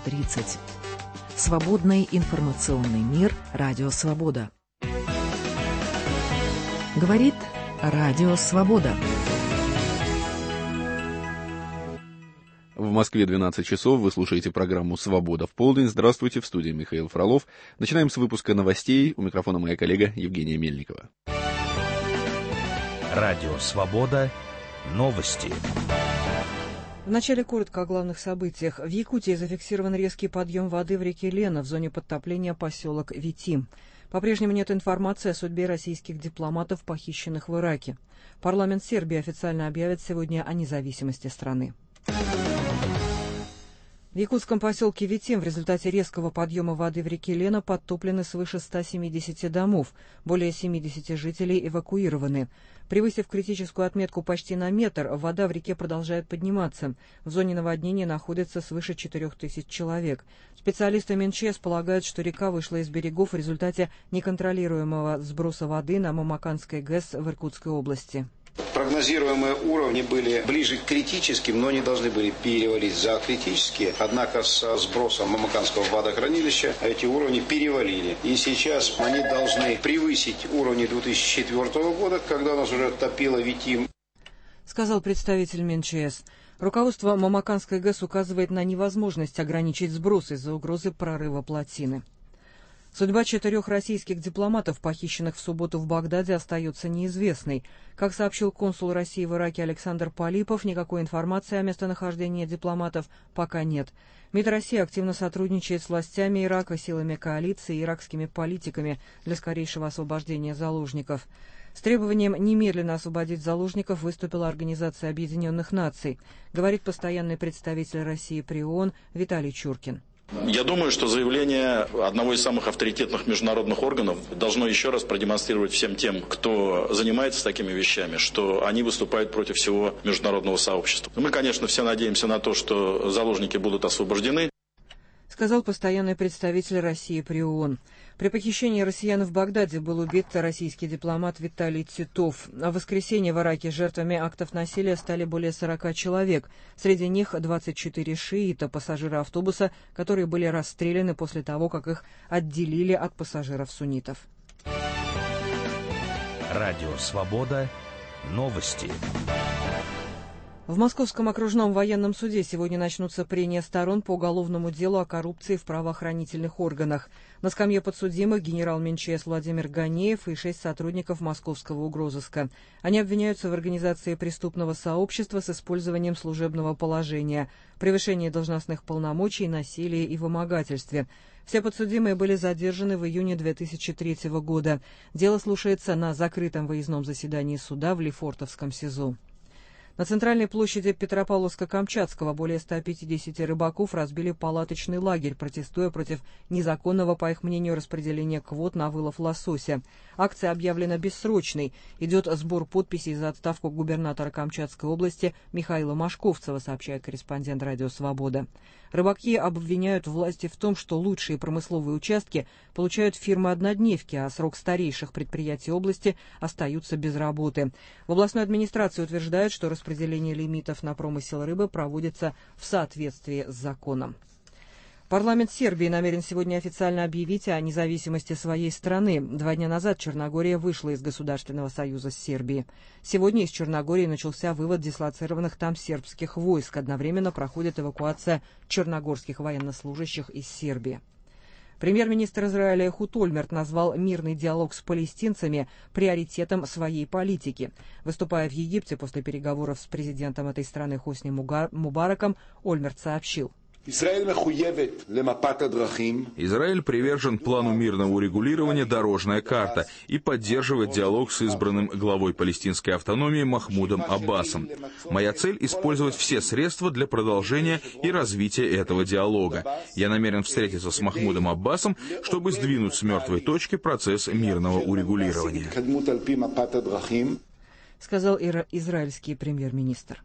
20:30. Свободный информационный мир. Радио Свобода. Говорит Радио Свобода. В Москве 12 часов. Вы слушаете программу «Свобода в полдень». Здравствуйте, в студии Михаил Фролов. Начинаем с выпуска новостей. У микрофона моя коллега Евгения Мельникова. Радио «Свобода». Новости. Вначале коротко о главных событиях. В Якутии зафиксирован резкий подъем воды в реке Лена в зоне подтопления поселок Витим. По-прежнему нет информации о судьбе российских дипломатов, похищенных в Ираке. Парламент Сербии официально объявит сегодня о независимости страны. В якутском поселке Витим в результате резкого подъема воды в реке Лена подтоплены свыше 170 домов. Более 70 жителей эвакуированы. Превысив критическую отметку почти на метр, вода в реке продолжает подниматься. В зоне наводнения находится свыше 4000 человек. Специалисты МНЧС полагают, что река вышла из берегов в результате неконтролируемого сброса воды на Мамаканской ГЭС в Иркутской области. Прогнозируемые уровни были ближе к критическим, но не должны были перевалить за критические. Однако с сбросом Мамаканского водохранилища эти уровни перевалили. И сейчас они должны превысить уровни 2004 года, когда нас уже топило Витим. Сказал представитель МНЧС. Руководство Мамаканской ГЭС указывает на невозможность ограничить сброс из-за угрозы прорыва плотины. Судьба 4 российских дипломатов, похищенных в субботу в Багдаде, остается неизвестной. Как сообщил консул России в Ираке Александр Полипов, никакой информации о местонахождении дипломатов пока нет. МИД России активно сотрудничает с властями Ирака, силами коалиции и иракскими политиками для скорейшего освобождения заложников. С требованием немедленно освободить заложников выступила Организация Объединенных Наций, говорит постоянный представитель России при ООН Виталий Чуркин. Я думаю, что заявление одного из самых авторитетных международных органов должно еще раз продемонстрировать всем тем, кто занимается такими вещами, что они выступают против всего международного сообщества. Мы, конечно, все надеемся на то, что заложники будут освобождены. Сказал постоянный представитель России при ООН. При похищении россиян в Багдаде был убит российский дипломат Виталий Титов. А в воскресенье в Ираке жертвами актов насилия стали более 40 человек. Среди них 24 шиита, пассажиры автобуса, которые были расстреляны после того, как их отделили от пассажиров-суннитов. Радио «Свобода». Новости. В Московском окружном военном суде сегодня начнутся прения сторон по уголовному делу о коррупции в правоохранительных органах. На скамье подсудимых генерал МНЧС Владимир Ганеев и 6 сотрудников московского угрозыска. Они обвиняются в организации преступного сообщества с использованием служебного положения, превышении должностных полномочий, насилии и вымогательстве. Все подсудимые были задержаны в июне 2003 года. Дело слушается на закрытом выездном заседании суда в Лефортовском СИЗО. На центральной площади Петропавловска-Камчатского более 150 рыбаков разбили палаточный лагерь, протестуя против незаконного, по их мнению, распределения квот на вылов лосося. Акция объявлена бессрочной. Идет сбор подписей за отставку губернатора Камчатской области Михаила Машковцева, сообщает корреспондент «Радио Свобода». Рыбаки обвиняют власти в том, что лучшие промысловые участки получают фирмы-однодневки, а срок старейших предприятий области остаются без работы. В областной администрации утверждают, что распределение лимитов на промысел рыбы проводится в соответствии с законом. Парламент Сербии намерен сегодня официально объявить о независимости своей страны. 2 дня назад Черногория вышла из Государственного союза с Сербией. Сегодня из Черногории начался вывод дислоцированных там сербских войск. Одновременно проходит эвакуация черногорских военнослужащих из Сербии. Премьер-министр Израиля Эхуд Ольмерт назвал мирный диалог с палестинцами приоритетом своей политики. Выступая в Египте после переговоров с президентом этой страны Хосни Мубараком, Ольмерт сообщил: Израиль привержен плану мирного урегулирования «Дорожная карта» и поддерживает диалог с избранным главой палестинской автономии Махмудом Аббасом. Моя цель — использовать все средства для продолжения и развития этого диалога. Я намерен встретиться с Махмудом Аббасом, чтобы сдвинуть с мертвой точки процесс мирного урегулирования, сказал израильский премьер-министр.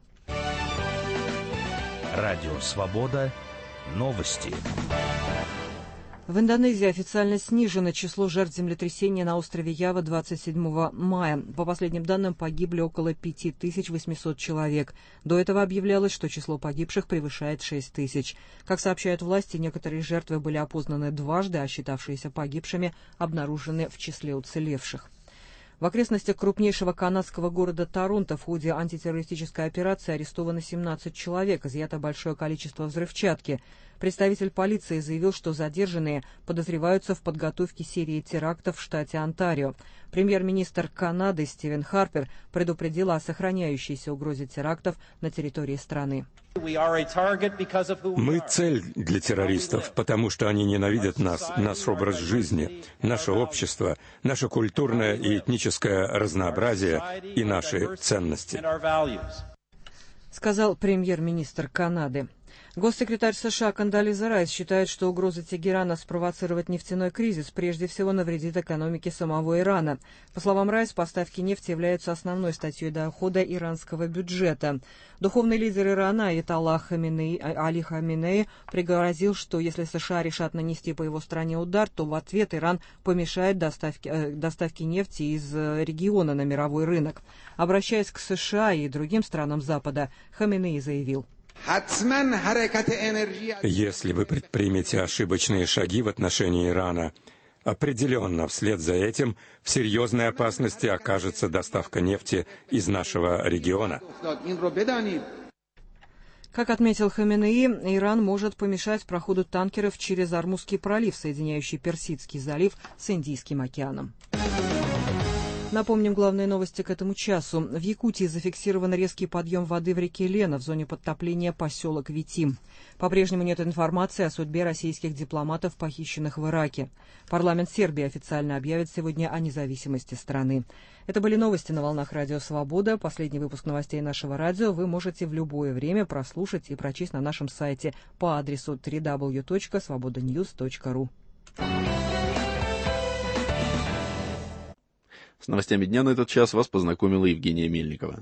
Радио «Свобода». Новости. В Индонезии официально снижено число жертв землетрясения на острове Ява 27 мая. По последним данным, погибли около 5800 человек. До этого объявлялось, что число погибших превышает 6000. Как сообщают власти, некоторые жертвы были опознаны дважды, а считавшиеся погибшими обнаружены в числе уцелевших. В окрестностях крупнейшего канадского города Торонто в ходе антитеррористической операции арестовано 17 человек, изъято большое количество взрывчатки. Представитель полиции заявил, что задержанные подозреваются в подготовке серии терактов в штате Онтарио. Премьер-министр Канады Стивен Харпер предупредил о сохраняющейся угрозе терактов на территории страны. Мы цель для террористов, потому что они ненавидят нас, наш образ жизни, наше общество, наше культурное и этническое разнообразие и наши ценности, сказал премьер-министр Канады. Госсекретарь США Кондолиза Райс считает, что угроза Тегерана спровоцировать нефтяной кризис прежде всего навредит экономике самого Ирана. По словам Райс, поставки нефти являются основной статьей дохода иранского бюджета. Духовный лидер Ирана Аятолла Али Хаминеи пригрозил, что если США решат нанести по его стране удар, то в ответ Иран помешает доставке нефти из региона на мировой рынок. Обращаясь к США и другим странам Запада, Хаминеи заявил: если вы предпримете ошибочные шаги в отношении Ирана, определенно вслед за этим в серьезной опасности окажется доставка нефти из нашего региона. Как отметил Хаминеи, Иран может помешать проходу танкеров через Ормузский пролив, соединяющий Персидский залив с Индийским океаном. Напомним главные новости к этому часу. В Якутии зафиксирован резкий подъем воды в реке Лена в зоне подтопления поселок Витим. По-прежнему нет информации о судьбе российских дипломатов, похищенных в Ираке. Парламент Сербии официально объявит сегодня о независимости страны. Это были новости на волнах Радио Свобода. Последний выпуск новостей нашего радио вы можете в любое время прослушать и прочесть на нашем сайте по адресу www.svobodanews.ru. С новостями дня на этот час вас познакомила Евгения Мельникова.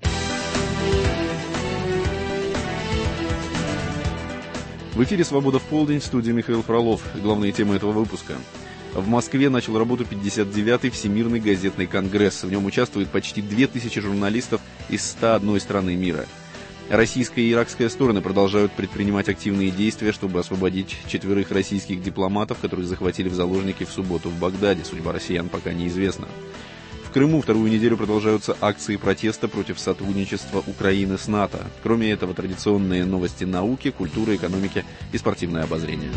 В эфире «Свобода в полдень», в студии Михаил Фролов. Главные темы этого выпуска. В Москве начал работу 59-й Всемирный газетный конгресс. В нем участвует почти 2000 журналистов из 101 страны мира. Российская и иракская стороны продолжают предпринимать активные действия, чтобы освободить 4 российских дипломатов, которых захватили в заложники в субботу в Багдаде. Судьба россиян пока неизвестна. В Крыму вторую неделю продолжаются акции протеста против сотрудничества Украины с НАТО. Кроме этого, традиционные новости науки, культуры, экономики и спортивное обозрение.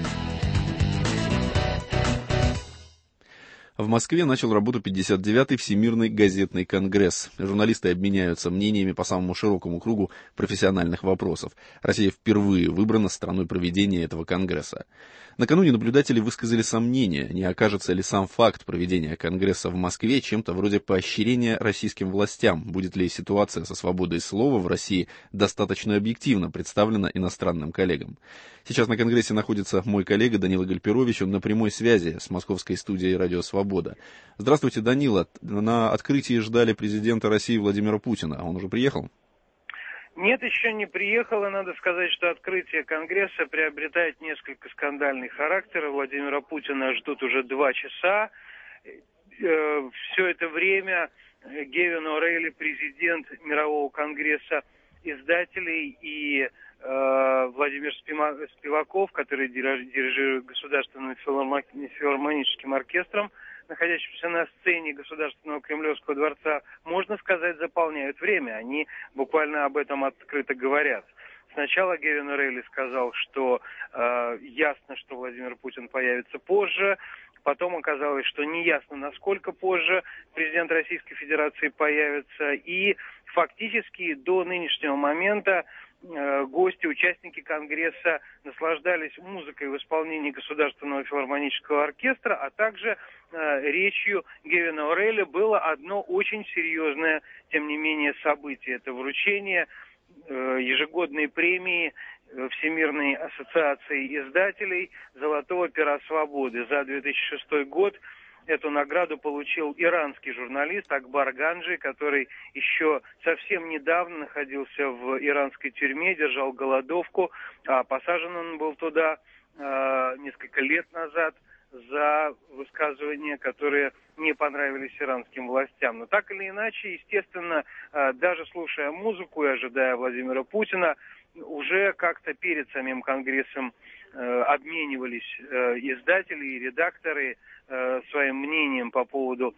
В Москве начал работу 59-й Всемирный газетный конгресс. Журналисты обменяются мнениями по самому широкому кругу профессиональных вопросов. Россия впервые выбрана страной проведения этого конгресса. Накануне наблюдатели высказали сомнения, не окажется ли сам факт проведения конгресса в Москве чем-то вроде поощрения российским властям, будет ли ситуация со свободой слова в России достаточно объективно представлена иностранным коллегам. Сейчас на конгрессе находится мой коллега Данила Гальперович, он на прямой связи с московской студией «Радио Свобода». Здравствуйте, Данила. На открытии ждали президента России Владимира Путина. Он уже приехал? Нет, еще не приехал, и надо сказать, что открытие Конгресса приобретает несколько скандальный характер. Владимира Путина ждут уже 2 часа. Все это время Гевин О'Рейли, президент Мирового конгресса издателей, и Владимир Спиваков, который дирижирует Государственным филармоническим оркестром, находящимся на сцене Государственного Кремлевского дворца, можно сказать, заполняют время. Они буквально об этом открыто говорят. Сначала Гевин О'Рейли сказал, что ясно, что Владимир Путин появится позже. Потом оказалось, что неясно, насколько позже президент Российской Федерации появится. И фактически до нынешнего момента гости, участники Конгресса наслаждались музыкой в исполнении Государственного филармонического оркестра, а также речью Гевина О'Рейли. Было одно очень серьезное, тем не менее, событие. Это вручение ежегодной премии Всемирной ассоциации издателей «Золотого пера свободы». За 2006 год эту награду получил иранский журналист Акбар Ганджи, который еще совсем недавно находился в иранской тюрьме, держал голодовку, а посажен он был туда несколько лет назад за высказывания, которые не понравились иранским властям. Но так или иначе, естественно, даже слушая музыку и ожидая Владимира Путина, уже как-то перед самим Конгрессом обменивались издатели и редакторы своими мнениями по поводу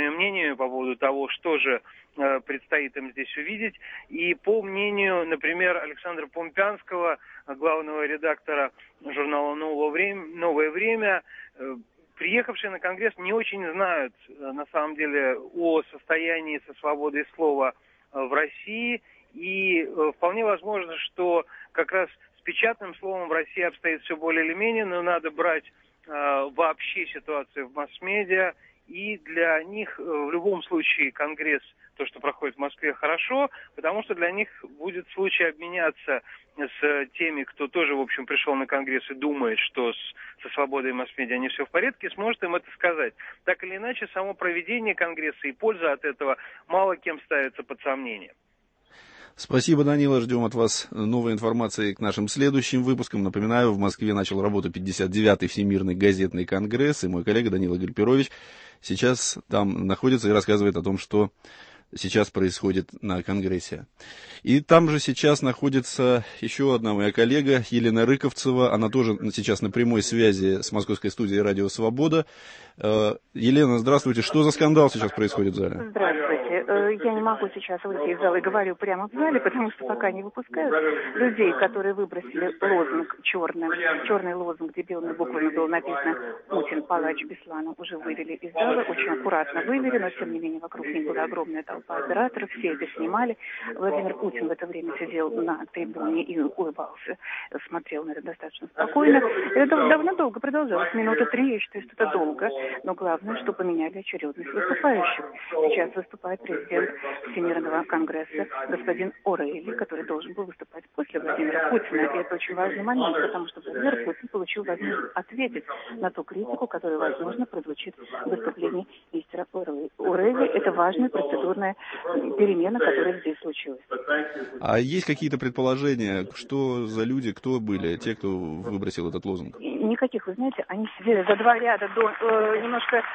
того, что же предстоит им здесь увидеть. И по мнению, например, Александра Помпянского, главного редактора журнала «Новое время», приехавшие на Конгресс не очень знают, на самом деле, о состоянии со свободой слова в России. И вполне возможно, что как раз с печатным словом в России обстоит все более или менее, но надо брать вообще ситуацию в масс-медиа. И для них в любом случае Конгресс, то, что проходит в Москве, хорошо, потому что для них будет случай обменяться с теми, кто тоже, в общем, пришел на Конгресс и думает, что со свободой масс-медиа не все в порядке, сможет им это сказать. Так или иначе, само проведение Конгресса и польза от этого мало кем ставится под сомнение. Спасибо, Данила. Ждем от вас новой информации к нашим следующим выпускам. Напоминаю, в Москве начал работу 59-й Всемирный газетный конгресс, и мой коллега Данила Гальперович сейчас там находится и рассказывает о том, что сейчас происходит на Конгрессе. И там же сейчас находится еще одна моя коллега, Елена Рыковцева. Она тоже сейчас на прямой связи с московской студией «Радио Свобода». Елена, здравствуйте. Что за скандал сейчас происходит в зале? Здравствуйте. Я не могу сейчас выйти из зала и говорю прямо в зале, потому что пока не выпускают людей, которые выбросили лозунг черный лозунг, где белыми буквами было написано «Путин, палач Беслана», уже вывели из зала, очень аккуратно вывели, но тем не менее вокруг них была огромная толпа операторов, все это снимали. Владимир Путин в это время сидел на трибуне и улыбался, смотрел на это достаточно спокойно. Это довольно долго продолжалось, минуты 3, я считаю, что это долго, но главное, что поменяли очередность выступающих. Сейчас выступает президент Всемирного конгресса господин Орейли, который должен был выступать после Владимира Путина. И это очень важный момент, потому что Владимир Путин получил возможность ответить на ту критику, которая, возможно, прозвучит в выступлении мистера Орейли. Это важная процедурная перемена, которая здесь случилась. А есть какие-то предположения, что за люди, кто были, те, кто выбросил этот лозунг? Никаких, вы знаете, они сидели за два ряда немножко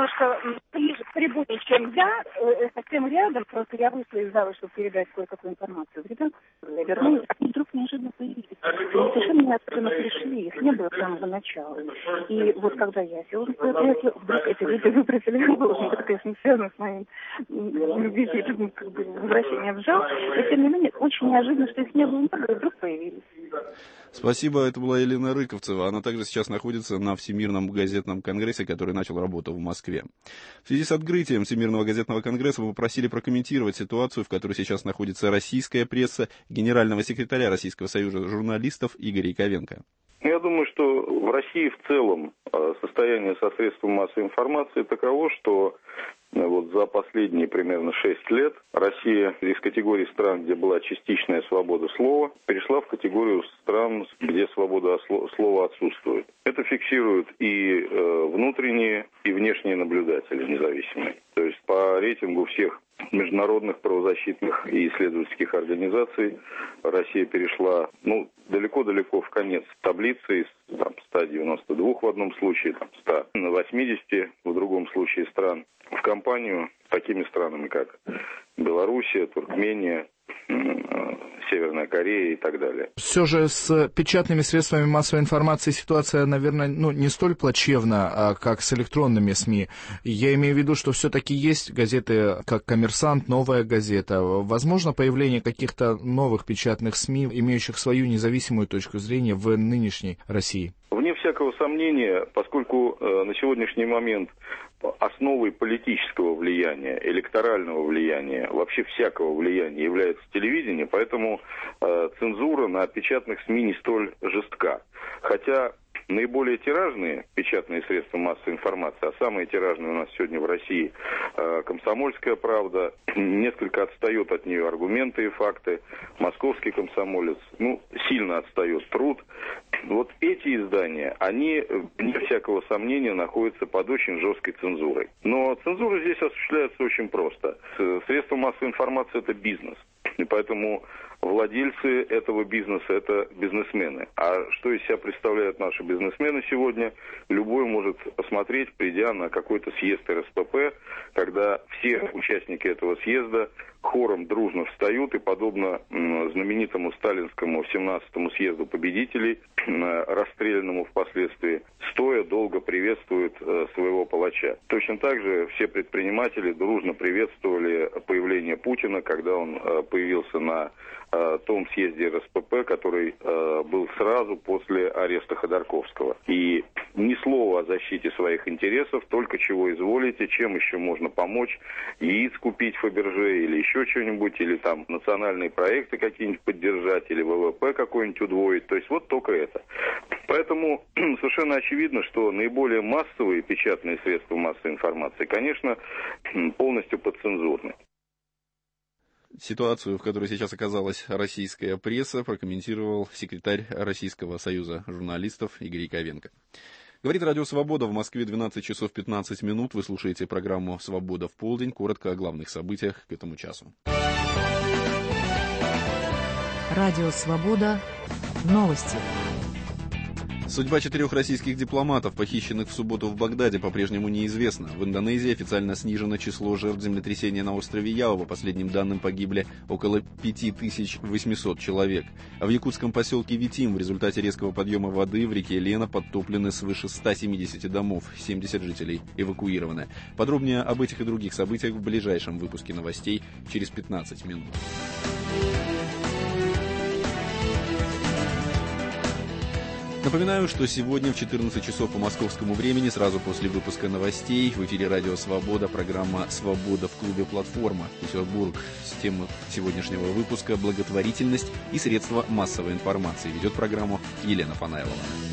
ближе к трибуне, чем я, совсем рядом, просто я вышла из зала, чтобы передать кое-какую информацию в редакцию. Я вернулась, они вдруг неожиданно появились. Они совершенно неожиданно пришли, их не было с самого начала. И вот когда я села на свое кресло, вдруг эти люди выбросили лозунг. Это, конечно, не связано с моим визитом, возвращением в зал. Но, тем не менее, очень неожиданно, что их не было, и вдруг появились. Спасибо, это была Елена Рыковцева. Она также сейчас находится на Всемирном газетном конгрессе, который начал работу в Москве. В связи с открытием Всемирного газетного конгресса мы попросили прокомментировать ситуацию, в которой сейчас находится российская пресса, генерального секретаря Российского союза журналистов Игоря Яковенко. Я думаю, что в России в целом состояние со средством массовой информации таково, что вот за последние примерно 6 лет Россия из категории стран, где была частичная свобода слова, перешла в категорию стран, где свобода слова отсутствует. Это фиксируют и внутренние, и внешние наблюдатели независимые. То есть по рейтингу всех международных правозащитных и исследовательских организаций Россия перешла, далеко-далеко в конец таблицы из 192 в одном случае, 180 в другом случае стран, в компанию с такими странами, как Белоруссия, Туркмения, Северная Корея и так далее. Все же с печатными средствами массовой информации ситуация, наверное, не столь плачевна, как с электронными СМИ. Я имею в виду, что все-таки есть газеты, как «Коммерсант», «Новая газета». Возможно появление каких-то новых печатных СМИ, имеющих свою независимую точку зрения в нынешней России? Вне всякого сомнения, поскольку на сегодняшний момент основой политического влияния, электорального влияния, вообще всякого влияния является телевидение, поэтому цензура на печатных СМИ не столь жестка. Хотя наиболее тиражные печатные средства массовой информации, а самые тиражные у нас сегодня в России «Комсомольская правда», несколько отстает от нее «Аргументы и факты», «Московский комсомолец», сильно отстает «Труд». Вот эти издания, они, вне всякого сомнения, находятся под очень жесткой цензурой. Но цензура здесь осуществляется очень просто. Средства массовой информации – это бизнес. И поэтому владельцы этого бизнеса – это бизнесмены. А что из себя представляют наши бизнесмены сегодня, любой может посмотреть, придя на какой-то съезд РСПП, когда все участники этого съезда хором дружно встают и, подобно знаменитому сталинскому 17-му съезду победителей, расстрелянному впоследствии, стоя долго приветствуют своего палача. Точно так же все предприниматели дружно приветствовали появление Путина, когда он появился на том съезде РСПП, который был сразу после ареста Ходорковского. И ни слова о защите своих интересов, только чего изволите, чем еще можно помочь, яиц купить в Фаберже или еще что-нибудь, или там национальные проекты какие-нибудь поддержать, или ВВП какой-нибудь удвоить. То есть вот только это. Поэтому совершенно очевидно, что наиболее массовые печатные средства массовой информации, конечно, полностью подцензурны. Ситуацию, в которой сейчас оказалась российская пресса, прокомментировал секретарь Российского союза журналистов Игорь Яковенко. Говорит Радио Свобода, в Москве 12 часов 15 минут. Вы слушаете программу «Свобода в полдень». Коротко о главных событиях к этому часу. Радио Свобода. Новости. Судьба 4 российских дипломатов, похищенных в субботу в Багдаде, по-прежнему неизвестна. В Индонезии официально снижено число жертв землетрясения на острове Ява. По последним данным погибли около 5800 человек. А в якутском поселке Витим в результате резкого подъема воды в реке Лена подтоплены свыше 170 домов, 70 жителей эвакуированы. Подробнее об этих и других событиях в ближайшем выпуске новостей через 15 минут. Напоминаю, что сегодня в 14 часов по московскому времени, сразу после выпуска новостей, в эфире Радио Свобода, программа «Свобода в клубе Платформа» Петербург. С темой сегодняшнего выпуска «Благотворительность и средства массовой информации». Ведет программу Елена Фанайлова.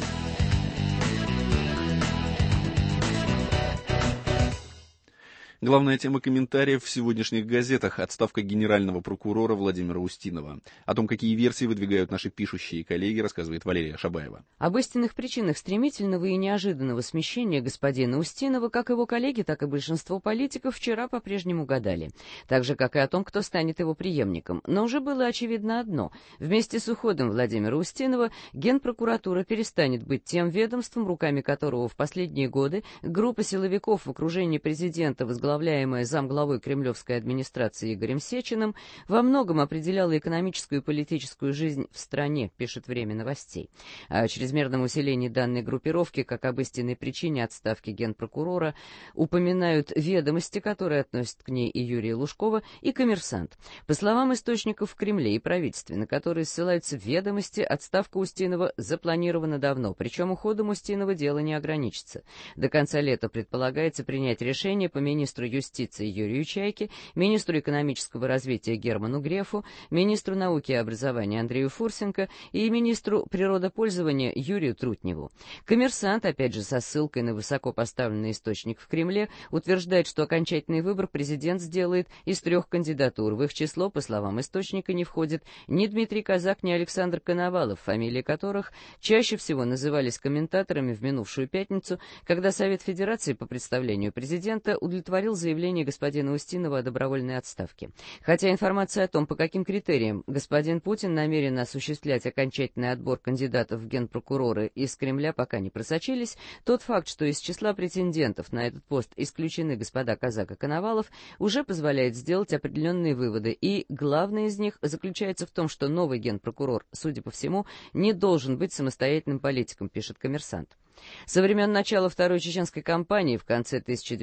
Главная тема комментариев в сегодняшних газетах – отставка генерального прокурора Владимира Устинова. О том, какие версии выдвигают наши пишущие коллеги, рассказывает Валерия Шабаева. Об истинных причинах стремительного и неожиданного смещения господина Устинова как его коллеги, так и большинство политиков вчера по-прежнему гадали. Так же, как и о том, кто станет его преемником. Но уже было очевидно одно – вместе с уходом Владимира Устинова Генпрокуратура перестанет быть тем ведомством, руками которого в последние годы группа силовиков в окружении президента, возглавляемая замглавой кремлевской администрации Игорем Сечиным, во многом определяла экономическую и политическую жизнь в стране, пишет «Время новостей». О чрезмерном усилении данной группировки, как об истинной причине отставки генпрокурора, упоминают «Ведомости», которые относят к ней и Юрия Лужкова, и «Коммерсант». По словам источников в Кремле и правительстве, на которые ссылаются «Ведомости», отставка Устинова запланирована давно, причем уходом Устинова дело не ограничится. До конца лета предполагается принять решение по министру юстиции Юрию Чайке, министру экономического развития Герману Грефу, министру науки и образования Андрею Фурсенко и министру природопользования Юрию Трутневу. «Коммерсант», опять же со ссылкой на высокопоставленный источник в Кремле, утверждает, что окончательный выбор президент сделает из 3 кандидатур. В их число, по словам источника, не входит ни Дмитрий Казак, ни Александр Коновалов, фамилии которых чаще всего назывались комментаторами в минувшую пятницу, когда Совет Федерации по представлению президента удовлетворил заявление господина Устинова о добровольной отставке. Хотя информация о том, по каким критериям господин Путин намерен осуществлять окончательный отбор кандидатов в генпрокуроры из Кремля, пока не просочились, тот факт, что из числа претендентов на этот пост исключены господа Казак и Коновалов, уже позволяет сделать определенные выводы, и главное из них заключается в том, что новый генпрокурор, судя по всему, не должен быть самостоятельным политиком, пишет «Коммерсант». Со времен начала Второй чеченской кампании в конце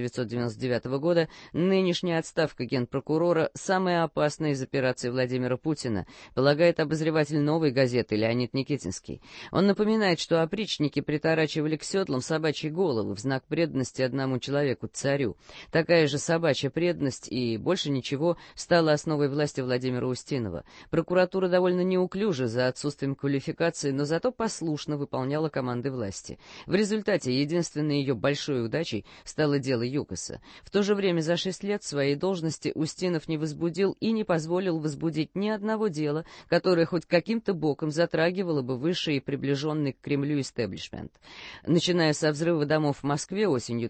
1999 года нынешняя отставка генпрокурора самая опасная из операций Владимира Путина, полагает обозреватель «Новой газеты» Леонид Никитинский. Он напоминает, что опричники приторачивали к седлам собачьи головы в знак преданности одному человеку, царю. Такая же собачья преданность и больше ничего стала основой власти Владимира Устинова. Прокуратура довольно неуклюже за отсутствием квалификации, но зато послушно выполняла команды власти. В результате единственной ее большой удачей стало дело ЮКОСа. В то же время за 6 лет своей должности Устинов не возбудил и не позволил возбудить ни одного дела, которое хоть каким-то боком затрагивало бы высший и приближенный к Кремлю истеблишмент. Начиная со взрыва домов в Москве осенью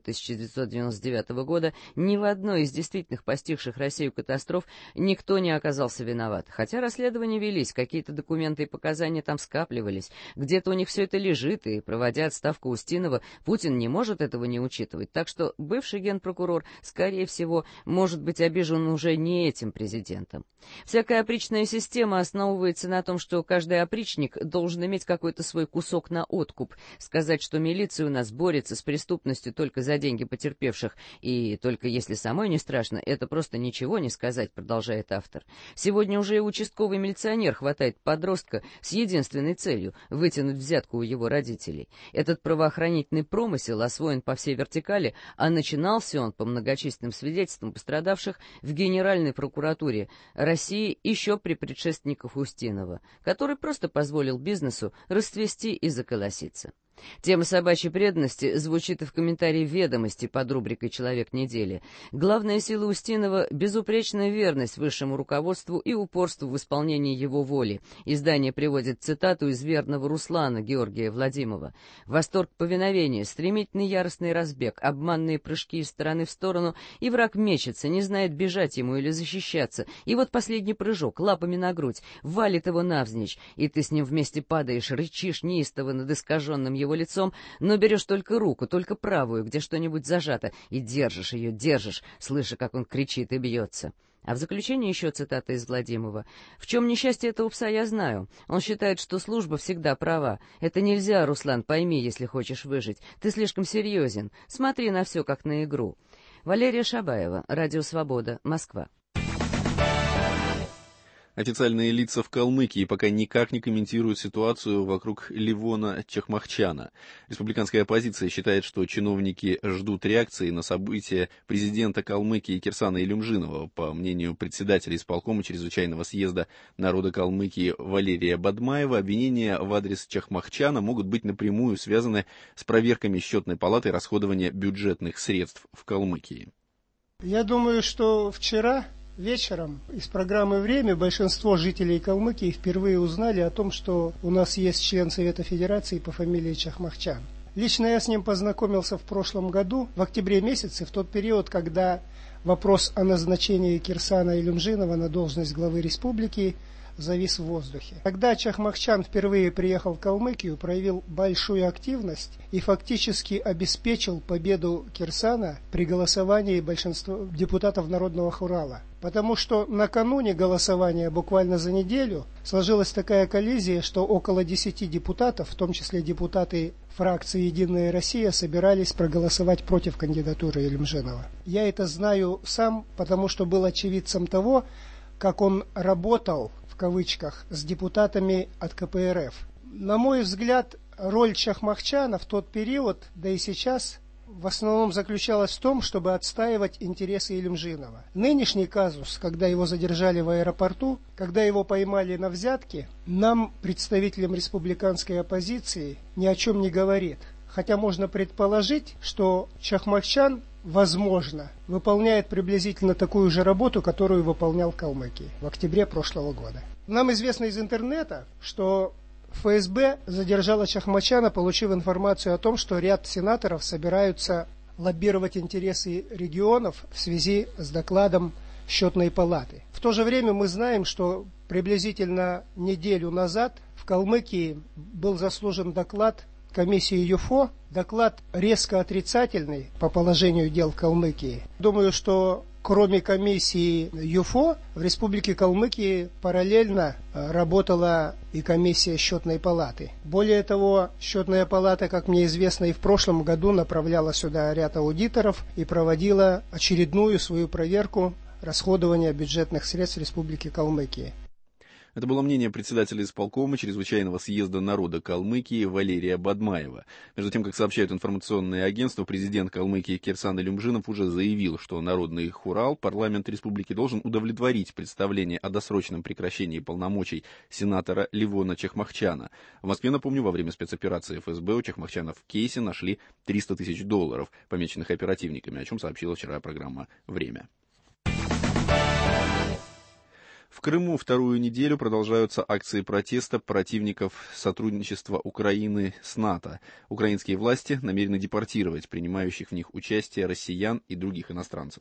1999 года, ни в одной из действительных постигших Россию катастроф никто не оказался виноват. Хотя расследования велись, какие-то документы и показания там скапливались, где-то у них все это лежит, и, проводя отставку Устинова, Путин не может этого не учитывать. Так что бывший генпрокурор, скорее всего, может быть обижен уже не этим президентом. Всякая опричная система основывается на том, что каждый опричник должен иметь какой-то свой кусок на откуп. Сказать, что милиция у нас борется с преступностью только за деньги потерпевших, и только если самой не страшно, это просто ничего не сказать, продолжает автор. Сегодня уже и участковый милиционер хватает подростка с единственной целью — вытянуть взятку у его родителей. Этот правоохранительный промысел освоен по всей вертикали, а начинался он, по многочисленным свидетельствам пострадавших, в Генеральной прокуратуре России еще при предшественниках Устинова, который просто позволил бизнесу расцвести и заколоситься. Тема собачьей преданности звучит и в комментарии «Ведомости» под рубрикой «Человек недели». Главная сила Устинова — безупречная верность высшему руководству и упорству в исполнении его воли. Издание приводит цитату из верного Руслана Георгия Владимова. «Восторг повиновения, стремительный яростный разбег, обманные прыжки из стороны в сторону, и враг мечется, не знает, бежать ему или защищаться. И вот последний прыжок, лапами на грудь, валит его навзничь, и ты с ним вместе падаешь, рычишь неистово над искаженным его лицом, но берешь только руку, только правую, где что-нибудь зажато, и держишь ее, держишь, слыша, как он кричит и бьется». А в заключение еще цитата из Владимирова. «В чем несчастье этого пса, я знаю. Он считает, что служба всегда права. Это нельзя, Руслан, пойми, если хочешь выжить. Ты слишком серьезен. Смотри на все, как на игру». Валерия Шабаева, Радио Свобода, Москва. Официальные лица в Калмыкии пока никак не комментируют ситуацию вокруг Левона Чахмахчана. Республиканская оппозиция считает, что чиновники ждут реакции на события президента Калмыкии Кирсана Илюмжинова. По мнению председателя исполкома чрезвычайного съезда народа Калмыкии Валерия Бадмаева, обвинения в адрес Чахмахчана могут быть напрямую связаны с проверками счетной палаты расходования бюджетных средств в Калмыкии. Я думаю, что вчера вечером из программы «Время» большинство жителей Калмыкии впервые узнали о том, что у нас есть член Совета Федерации по фамилии Чахмахчан. Лично я с ним познакомился в прошлом году, в октябре месяце, в тот период, когда вопрос о назначении Кирсана Илюмжинова на должность главы республики завис в воздухе. Тогда Чахмахчан впервые приехал в Калмыкию, проявил большую активность и фактически обеспечил победу Кирсана при голосовании большинства депутатов Народного Хурала. Потому что накануне голосования, буквально за неделю, сложилась такая коллизия, что около 10 депутатов, в том числе депутаты фракции «Единая Россия», собирались проголосовать против кандидатуры Илюмжинова. Я это знаю сам, потому что был очевидцем того, как он работал, в кавычках, с депутатами от КПРФ. На мой взгляд, роль Чахмахчана в тот период, да и сейчас, в основном заключалась в том, чтобы отстаивать интересы Илюмжинова. Нынешний казус, когда его задержали в аэропорту, когда его поймали на взятке, нам, представителям республиканской оппозиции, ни о чем не говорит. Хотя можно предположить, что Чахмахчан, возможно, выполняет приблизительно такую же работу, которую выполнял в Калмыкии в октябре прошлого года. Нам известно из интернета, что ФСБ задержала Чахмахчана, получив информацию о том, что ряд сенаторов собираются лоббировать интересы регионов в связи с докладом Счетной палаты. В то же время мы знаем, что приблизительно неделю назад в Калмыкии был заслужен доклад комиссии ЮФО, доклад резко отрицательный по положению дел в Калмыкии. Думаю, что кроме комиссии ЮФО в Республике Калмыкии параллельно работала и комиссия Счетной палаты. Более того, Счетная палата, как мне известно, и в прошлом году направляла сюда ряд аудиторов и проводила очередную свою проверку расходования бюджетных средств Республики Калмыкии. Это было мнение председателя исполкома Чрезвычайного съезда народа Калмыкии Валерия Бадмаева. Между тем, как сообщают информационные агентства, президент Калмыкии Кирсан Илюмжинов уже заявил, что Народный хурал, парламент республики, должен удовлетворить представление о досрочном прекращении полномочий сенатора Левона Чахмахчана. В Москве, напомню, во время спецоперации ФСБ у Чахмахчана в кейсе нашли $300 тысяч, помеченных оперативниками, о чем сообщила вчера программа «Время». В Крыму вторую неделю продолжаются акции протеста противников сотрудничества Украины с НАТО. Украинские власти намерены депортировать принимающих в них участие россиян и других иностранцев.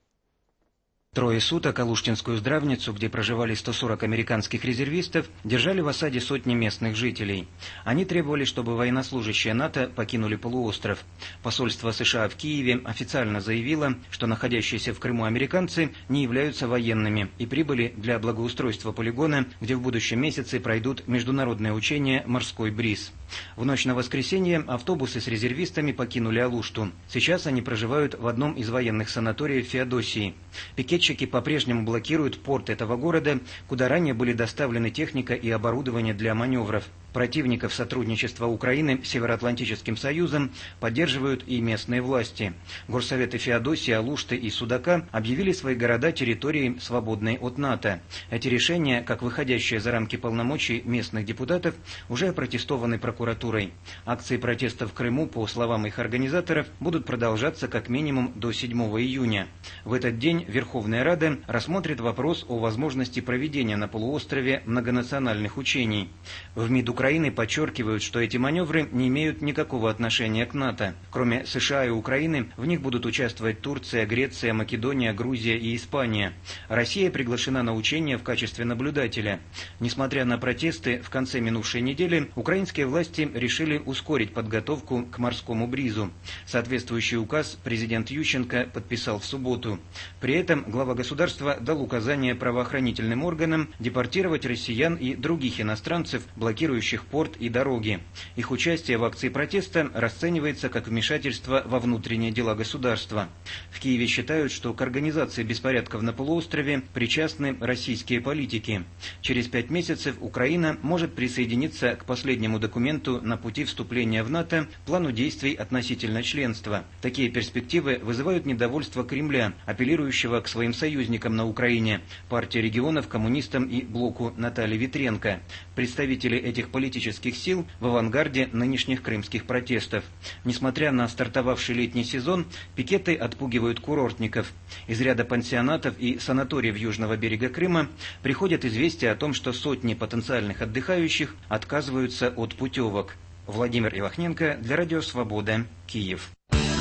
Трое суток Алуштинскую здравницу, где проживали 140 американских резервистов, держали в осаде сотни местных жителей. Они требовали, чтобы военнослужащие НАТО покинули полуостров. Посольство США в Киеве официально заявило, что находящиеся в Крыму американцы не являются военными и прибыли для благоустройства полигона, где в будущем месяце пройдут международные учения «Морской бриз». В ночь на воскресенье автобусы с резервистами покинули Алушту. Сейчас они проживают в одном из военных санаториев Феодосии. Пикетчики по-прежнему блокируют порт этого города, куда ранее были доставлены техника и оборудование для маневров. Противников сотрудничества Украины с Североатлантическим Союзом поддерживают и местные власти. Горсоветы Феодосии, Алушты и Судака объявили свои города территорией, свободной от НАТО. Эти решения, как выходящие за рамки полномочий местных депутатов, уже опротестованы прокуратурой. Акции протеста в Крыму, по словам их организаторов, будут продолжаться как минимум до 7 июня. В этот день Верховная Рада рассмотрит вопрос о возможности проведения на полуострове многонациональных учений. В МИД Украины подчеркивают, что эти маневры не имеют никакого отношения к НАТО. Кроме США и Украины, в них будут участвовать Турция, Греция, Македония, Грузия и Испания. Россия приглашена на учения в качестве наблюдателя. Несмотря на протесты, в конце минувшей недели украинские власти решили ускорить подготовку к морскому бризу. Соответствующий указ президент Ющенко подписал в субботу. При этом глава государства дал указание правоохранительным органам депортировать россиян и других иностранцев, блокирующих порт и дороги. Их участие в акции протеста расценивается как вмешательство во внутренние дела государства. В Киеве считают, что к организации беспорядков на полуострове причастны российские политики. Через 5 месяцев Украина может присоединиться к последнему документу на пути вступления в НАТО, плану действий относительно членства. Такие перспективы вызывают недовольство Кремля, апеллирующего к своим союзникам на Украине, партии регионов, коммунистам и блоку Натальи Ветренко. Представители этих политических сил в авангарде нынешних крымских протестов. Несмотря на стартовавший летний сезон, пикеты отпугивают курортников. Из ряда пансионатов и санаториев южного берега Крыма приходят известия о том, что сотни потенциальных отдыхающих отказываются от путевок. Владимир Ивахненко для Радио Свобода, Киев.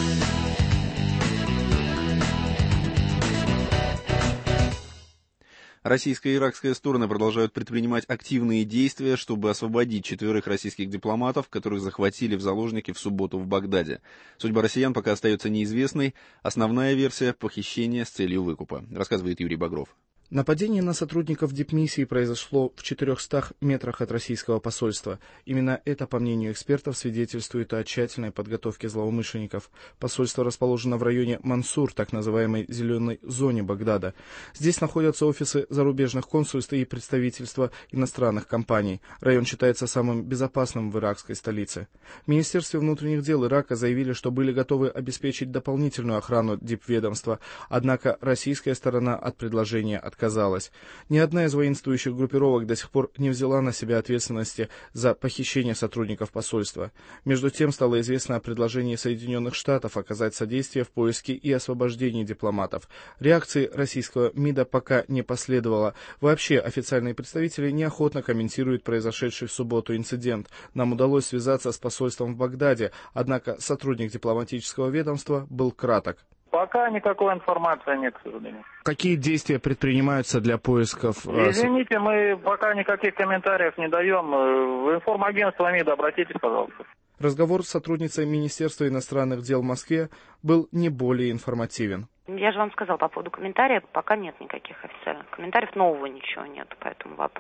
Российская и иракская стороны продолжают предпринимать активные действия, чтобы освободить 4 российских дипломатов, которых захватили в заложники в субботу в Багдаде. Судьба россиян пока остается неизвестной. Основная версия – похищение с целью выкупа, рассказывает Юрий Багров. Нападение на сотрудников дипмиссии произошло в 400 метрах от российского посольства. Именно это, по мнению экспертов, свидетельствует о тщательной подготовке злоумышленников. Посольство расположено в районе Мансур, так называемой «зеленой зоне» Багдада. Здесь находятся офисы зарубежных консульств и представительства иностранных компаний. Район считается самым безопасным в иракской столице. В Министерстве внутренних дел Ирака заявили, что были готовы обеспечить дополнительную охрану дипведомства, однако российская сторона от предложения отказалась. Ни одна из воинствующих группировок до сих пор не взяла на себя ответственности за похищение сотрудников посольства. Между тем стало известно о предложении Соединенных Штатов оказать содействие в поиске и освобождении дипломатов. Реакции российского МИДа пока не последовало. Вообще официальные представители неохотно комментируют произошедший в субботу инцидент. Нам удалось связаться с посольством в Багдаде, однако сотрудник дипломатического ведомства был краток. Пока никакой информации нет, к сожалению. Какие действия предпринимаются для поисков? Извините, мы пока никаких комментариев не даем. В информагентство МИДа обратитесь, пожалуйста. Разговор с сотрудницей Министерства иностранных дел в Москве был не более информативен. Я же вам сказал по поводу комментариев, пока нет никаких официальных комментариев, нового ничего нет по этому вопросу.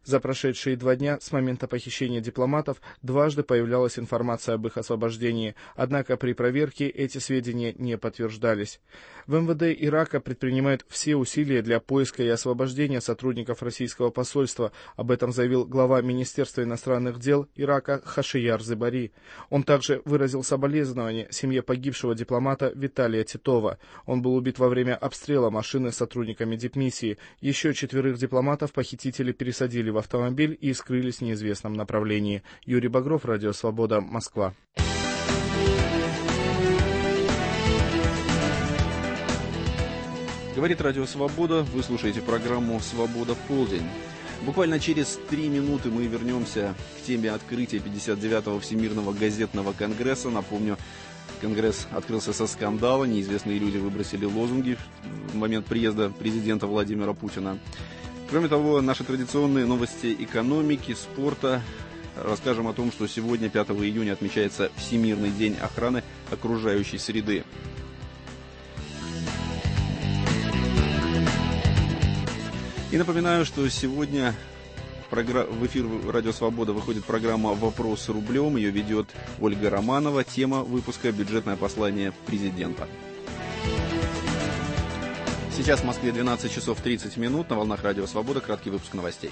За прошедшие 2 дня с момента похищения дипломатов дважды появлялась информация об их освобождении, однако при проверке эти сведения не подтверждались. В МВД Ирака предпринимают все усилия для поиска и освобождения сотрудников российского посольства. Об этом заявил глава Министерства иностранных дел Ирака Хашияр Зыбари. Он также выразил соболезнования семье погибшего дипломата Виталия Титова. Он был убит во время обстрела машины с сотрудниками дипмиссии. Еще 4 дипломатов похитители пересадили в автомобиль и скрылись в неизвестном направлении. Юрий Багров, Радио Свобода, Москва. Говорит Радио Свобода. Вы слушаете программу «Свобода в полдень». Буквально через 3 минуты мы вернемся к теме открытия 59-го Всемирного газетного конгресса. Напомню, конгресс открылся со скандала. Неизвестные люди выбросили лозунги в момент приезда президента Владимира Путина. Кроме того, наши традиционные новости экономики, спорта. Расскажем о том, что сегодня, 5 июня, отмечается Всемирный день охраны окружающей среды. И напоминаю, что сегодня в эфир «Радио Свобода» выходит программа «Вопрос рублем». Ее ведет Ольга Романова. Тема выпуска «Бюджетное послание президента». Сейчас в Москве 12 часов 30 минут. На волнах «Радио Свобода» краткий выпуск новостей.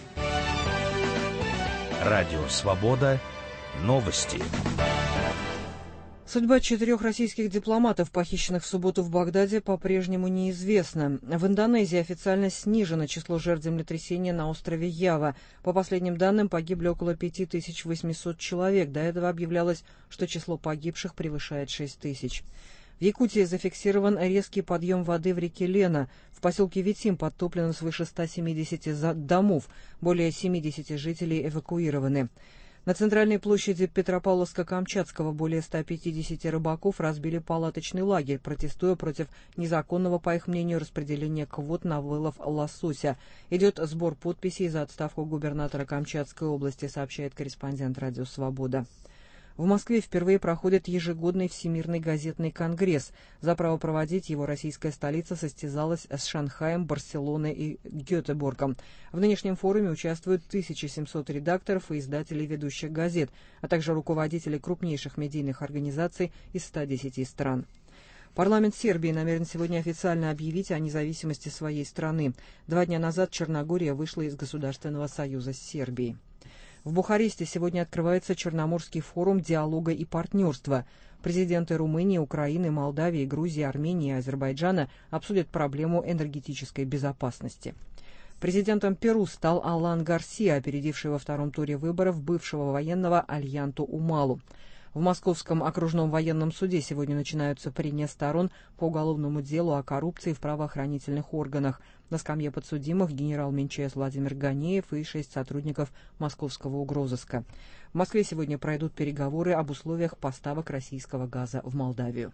Радио Свобода. Новости. Судьба 4 российских дипломатов, похищенных в субботу в Багдаде, по-прежнему неизвестна. В Индонезии официально снижено число жертв землетрясения на острове Ява. По последним данным, погибли около 5800 человек. До этого объявлялось, что число погибших превышает 6000. В Якутии зафиксирован резкий подъем воды в реке Лена. В поселке Витим подтоплено свыше 170 домов. Более 70 жителей эвакуированы. На центральной площади Петропавловска-Камчатского более 150 рыбаков разбили палаточный лагерь, протестуя против незаконного, по их мнению, распределения квот на вылов лосося. Идет сбор подписей за отставку губернатора Камчатской области, сообщает корреспондент «Радио Свобода». В Москве впервые проходит ежегодный Всемирный газетный конгресс. За право проводить его российская столица состязалась с Шанхаем, Барселоной и Гетеборгом. В нынешнем форуме участвуют 1700 редакторов и издателей ведущих газет, а также руководители крупнейших медийных организаций из 110 стран. Парламент Сербии намерен сегодня официально объявить о независимости своей страны. 2 дня назад Черногория вышла из Государственного союза с Сербией. В Бухаресте сегодня открывается Черноморский форум диалога и партнерства. Президенты Румынии, Украины, Молдавии, Грузии, Армении и Азербайджана обсудят проблему энергетической безопасности. Президентом Перу стал Алан Гарсия, опередивший во 2-м туре выборов бывшего военного Альянту Умалу. В Московском окружном военном суде сегодня начинаются прения сторон по уголовному делу о коррупции в правоохранительных органах. На скамье подсудимых генерал МЧС Владимир Ганеев и 6 сотрудников московского угрозыска. В Москве сегодня пройдут переговоры об условиях поставок российского газа в Молдавию.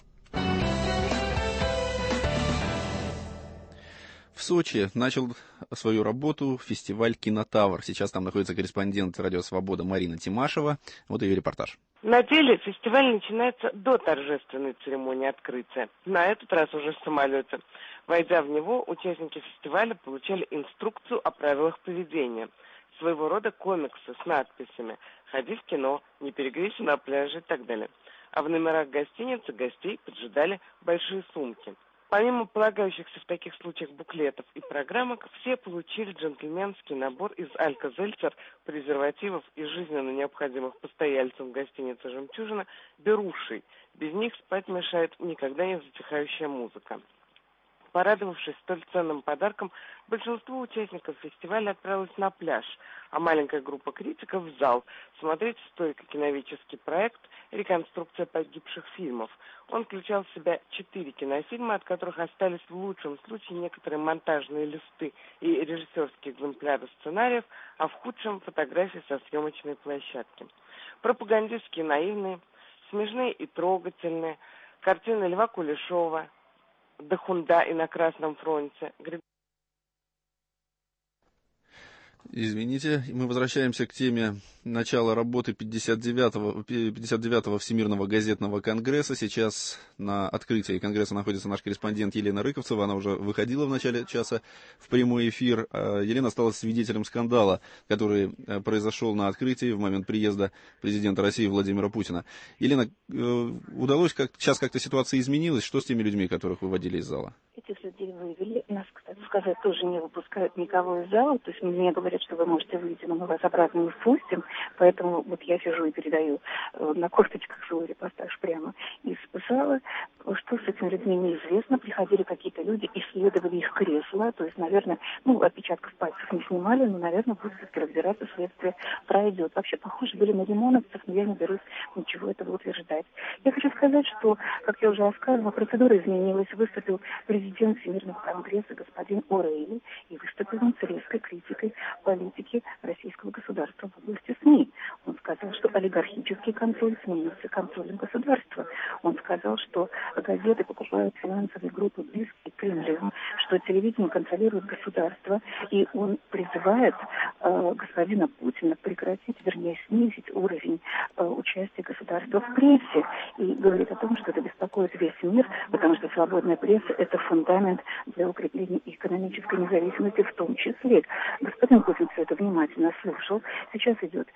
В Сочи начал свою работу фестиваль «Кинотавр». Сейчас там находится корреспондент «Радио Свобода» Марина Тимашева. Вот ее репортаж. На деле фестиваль начинается до торжественной церемонии открытия. На этот раз уже в самолете. Войдя в него, участники фестиваля получали инструкцию о правилах поведения. Своего рода комиксы с надписями «Ходи в кино», «Не перегрейся на пляже» и так далее. А в номерах гостиницы гостей поджидали большие сумки. Помимо полагающихся в таких случаях буклетов и программок, все получили джентльменский набор из Алька-Зельцер, презервативов и жизненно необходимых постояльцам гостиницы «Жемчужина» берушей. Без них спать мешает никогда не затихающая музыка. Порадовавшись столь ценным подарком, большинство участников фестиваля отправилось на пляж, а маленькая группа критиков в зал смотреть историко-киновический проект «Реконструкция погибших фильмов». Он включал в себя 4 кинофильма, от которых остались в лучшем случае некоторые монтажные листы и режиссерские экземпляры сценариев, а в худшем фотографии со съемочной площадки. Пропагандистские наивные, смешные и трогательные, картины Льва Кулешова, «Дахунда» и «На Красном фронте». Извините, мы возвращаемся к теме начала работы 59-го Всемирного газетного конгресса. Сейчас на открытии конгресса находится наш корреспондент Елена Рыковцева. Она уже выходила в начале часа в прямой эфир. Елена стала свидетелем скандала, который произошел на открытии в момент приезда президента России Владимира Путина. Елена, удалось сейчас как-то ситуация изменилась? Что с теми людьми, которых выводили из зала? Этих людей вывели. Нас, кстати сказать, тоже не выпускают никого из зала. То есть мне говорят, что вы можете выйти, но мы вас обратно не впустим. Поэтому вот я сижу и передаю на корточках свой репортаж прямо из зала. Что с этими людьми неизвестно. Приходили какие-то люди, исследовали их кресла. То есть, наверное, отпечатков пальцев не снимали, но, наверное, будет все-таки разбираться, следствие пройдет. Вообще похожи были на ремонтовцев, но я не берусь ничего этого утверждать. Я хочу сказать, что, как я уже рассказывала, процедура изменилась. Выступил президент Всемирного конгресса господин О'Рейли, и выступил он с резкой критикой политики российского государства в области СМИ. Он сказал, что олигархический контроль сменится контролем государства. Он сказал, что газеты покупают финансовые группы, близкие к Кремлю, что телевидение контролирует государство, и он призывает господина Путина прекратить, вернее, снизить уровень участия государства в прессе, и говорит о том, что это беспокоит весь мир, потому что свободная пресса – это фундамент для укрепления экономической независимости в том числе. Господин Путин все это внимательно слушал. Сейчас идет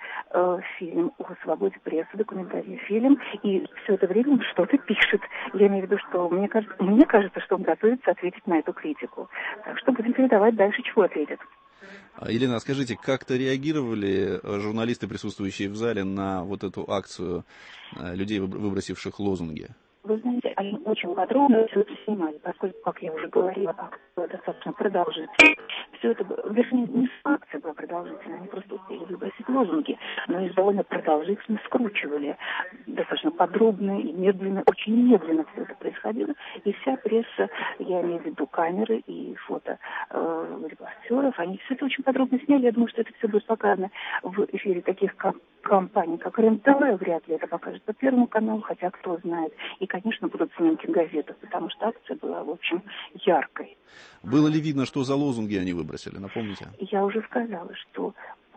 фильм о свободе прессы, документальный фильм, и все это время он что-то пишет. Я имею в виду, что мне кажется, что он готовится ответить на эту критику. Так что будем передавать дальше, чего ответит. Елена, скажите, как-то реагировали журналисты, присутствующие в зале, на вот эту акцию людей, выбросивших лозунги? Вы знаете, они очень подробно все это снимали, поскольку, как я уже говорила, акция достаточно продолжительная. Все это, вернее, не акция была продолжительная, они просто успели выбросить лозунги, но их довольно продолжительно скручивали. Достаточно подробно и медленно, очень медленно все это происходило. И вся пресса, я имею в виду камеры и фото репортеров, они все это очень подробно сняли. Я думаю, что это все будет показано в эфире таких компаний, как РЕН-ТВ, вряд ли это покажет по Первому каналу, хотя кто знает. И, конечно, будут снимки в газетах, потому что акция была, в общем, яркой. Было ли видно, что за лозунги они выбросили? Напомните. Я уже сказала, что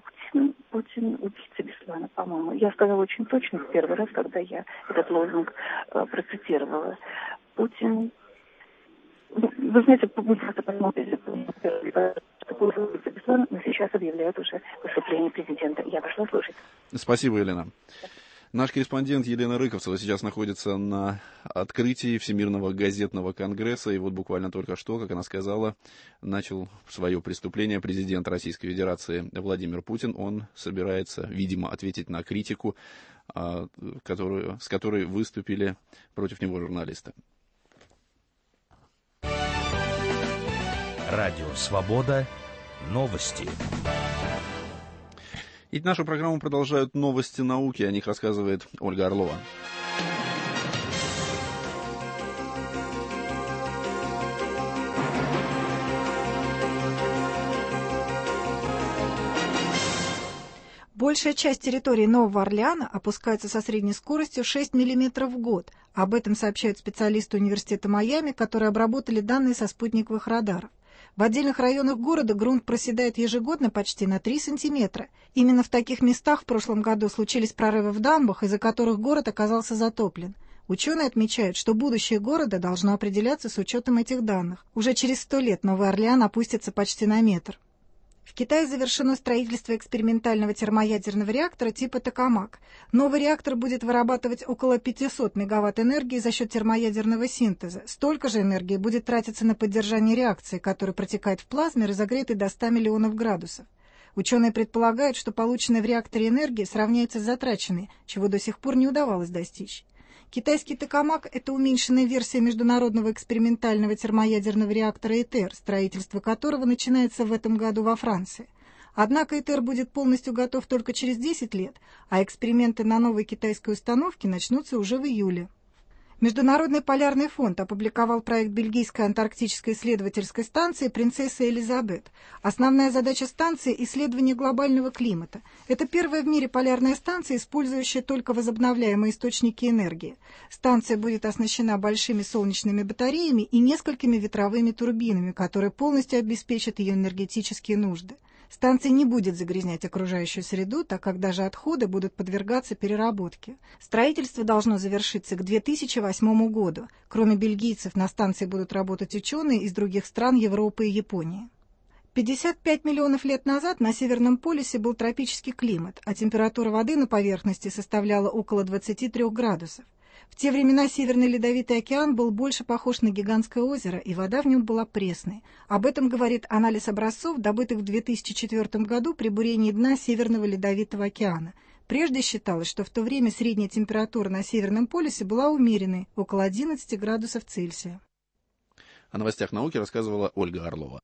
Путин убийца Беслана, по-моему. Я сказала очень точно в первый раз, когда я этот лозунг процитировала. Путин... Вы знаете, вы просто посмотрите, что Путин убийца Беслана, но сейчас объявляют уже выступление президента. Я пошла слушать. Спасибо, Елена. Наш корреспондент Елена Рыковцева сейчас находится на открытии Всемирного газетного конгресса. И вот буквально только что, как она сказала, начал свое преступление президент Российской Федерации Владимир Путин. Он собирается, видимо, ответить на критику, с которой выступили против него журналисты. Радио «Свобода». Новости. И нашу программу продолжают новости науки. О них рассказывает Ольга Орлова. Большая часть территории Нового Орлеана опускается со средней скоростью 6 мм в год. Об этом сообщают специалисты Университета Майами, которые обработали данные со спутниковых радаров. В отдельных районах города грунт проседает ежегодно почти на 3 сантиметра. Именно в таких местах в прошлом году случились прорывы в дамбах, из-за которых город оказался затоплен. Ученые отмечают, что будущее города должно определяться с учетом этих данных. Уже через 100 лет Новый Орлеан опустится почти на метр. В Китае завершено строительство экспериментального термоядерного реактора типа «Токамак». Новый реактор будет вырабатывать около 500 мегаватт энергии за счет термоядерного синтеза. Столько же энергии будет тратиться на поддержание реакции, которая протекает в плазме, разогретой до 100 миллионов градусов. Ученые предполагают, что полученная в реакторе энергия сравняется с затраченной, чего до сих пор не удавалось достичь. Китайский «Токамак» — это уменьшенная версия международного экспериментального термоядерного реактора ИТЕР, строительство которого начинается в этом году во Франции. Однако ИТЕР будет полностью готов только через 10 лет, а эксперименты на новой китайской установке начнутся уже в июле. Международный полярный фонд опубликовал проект бельгийской антарктической исследовательской станции «Принцесса Элизабет». Основная задача станции – исследование глобального климата. Это первая в мире полярная станция, использующая только возобновляемые источники энергии. Станция будет оснащена большими солнечными батареями и несколькими ветровыми турбинами, которые полностью обеспечат ее энергетические нужды. Станция не будет загрязнять окружающую среду, так как даже отходы будут подвергаться переработке. Строительство должно завершиться к 2008 году. Кроме бельгийцев, на станции будут работать ученые из других стран Европы и Японии. 55 миллионов лет назад на Северном полюсе был тропический климат, а температура воды на поверхности составляла около 23 градусов. В те времена Северный Ледовитый океан был больше похож на гигантское озеро, и вода в нем была пресной. Об этом говорит анализ образцов, добытых в 2004 году при бурении дна Северного Ледовитого океана. Прежде считалось, что в то время средняя температура на Северном полюсе была умеренной, около 11 градусов Цельсия. О новостях науки рассказывала Ольга Орлова.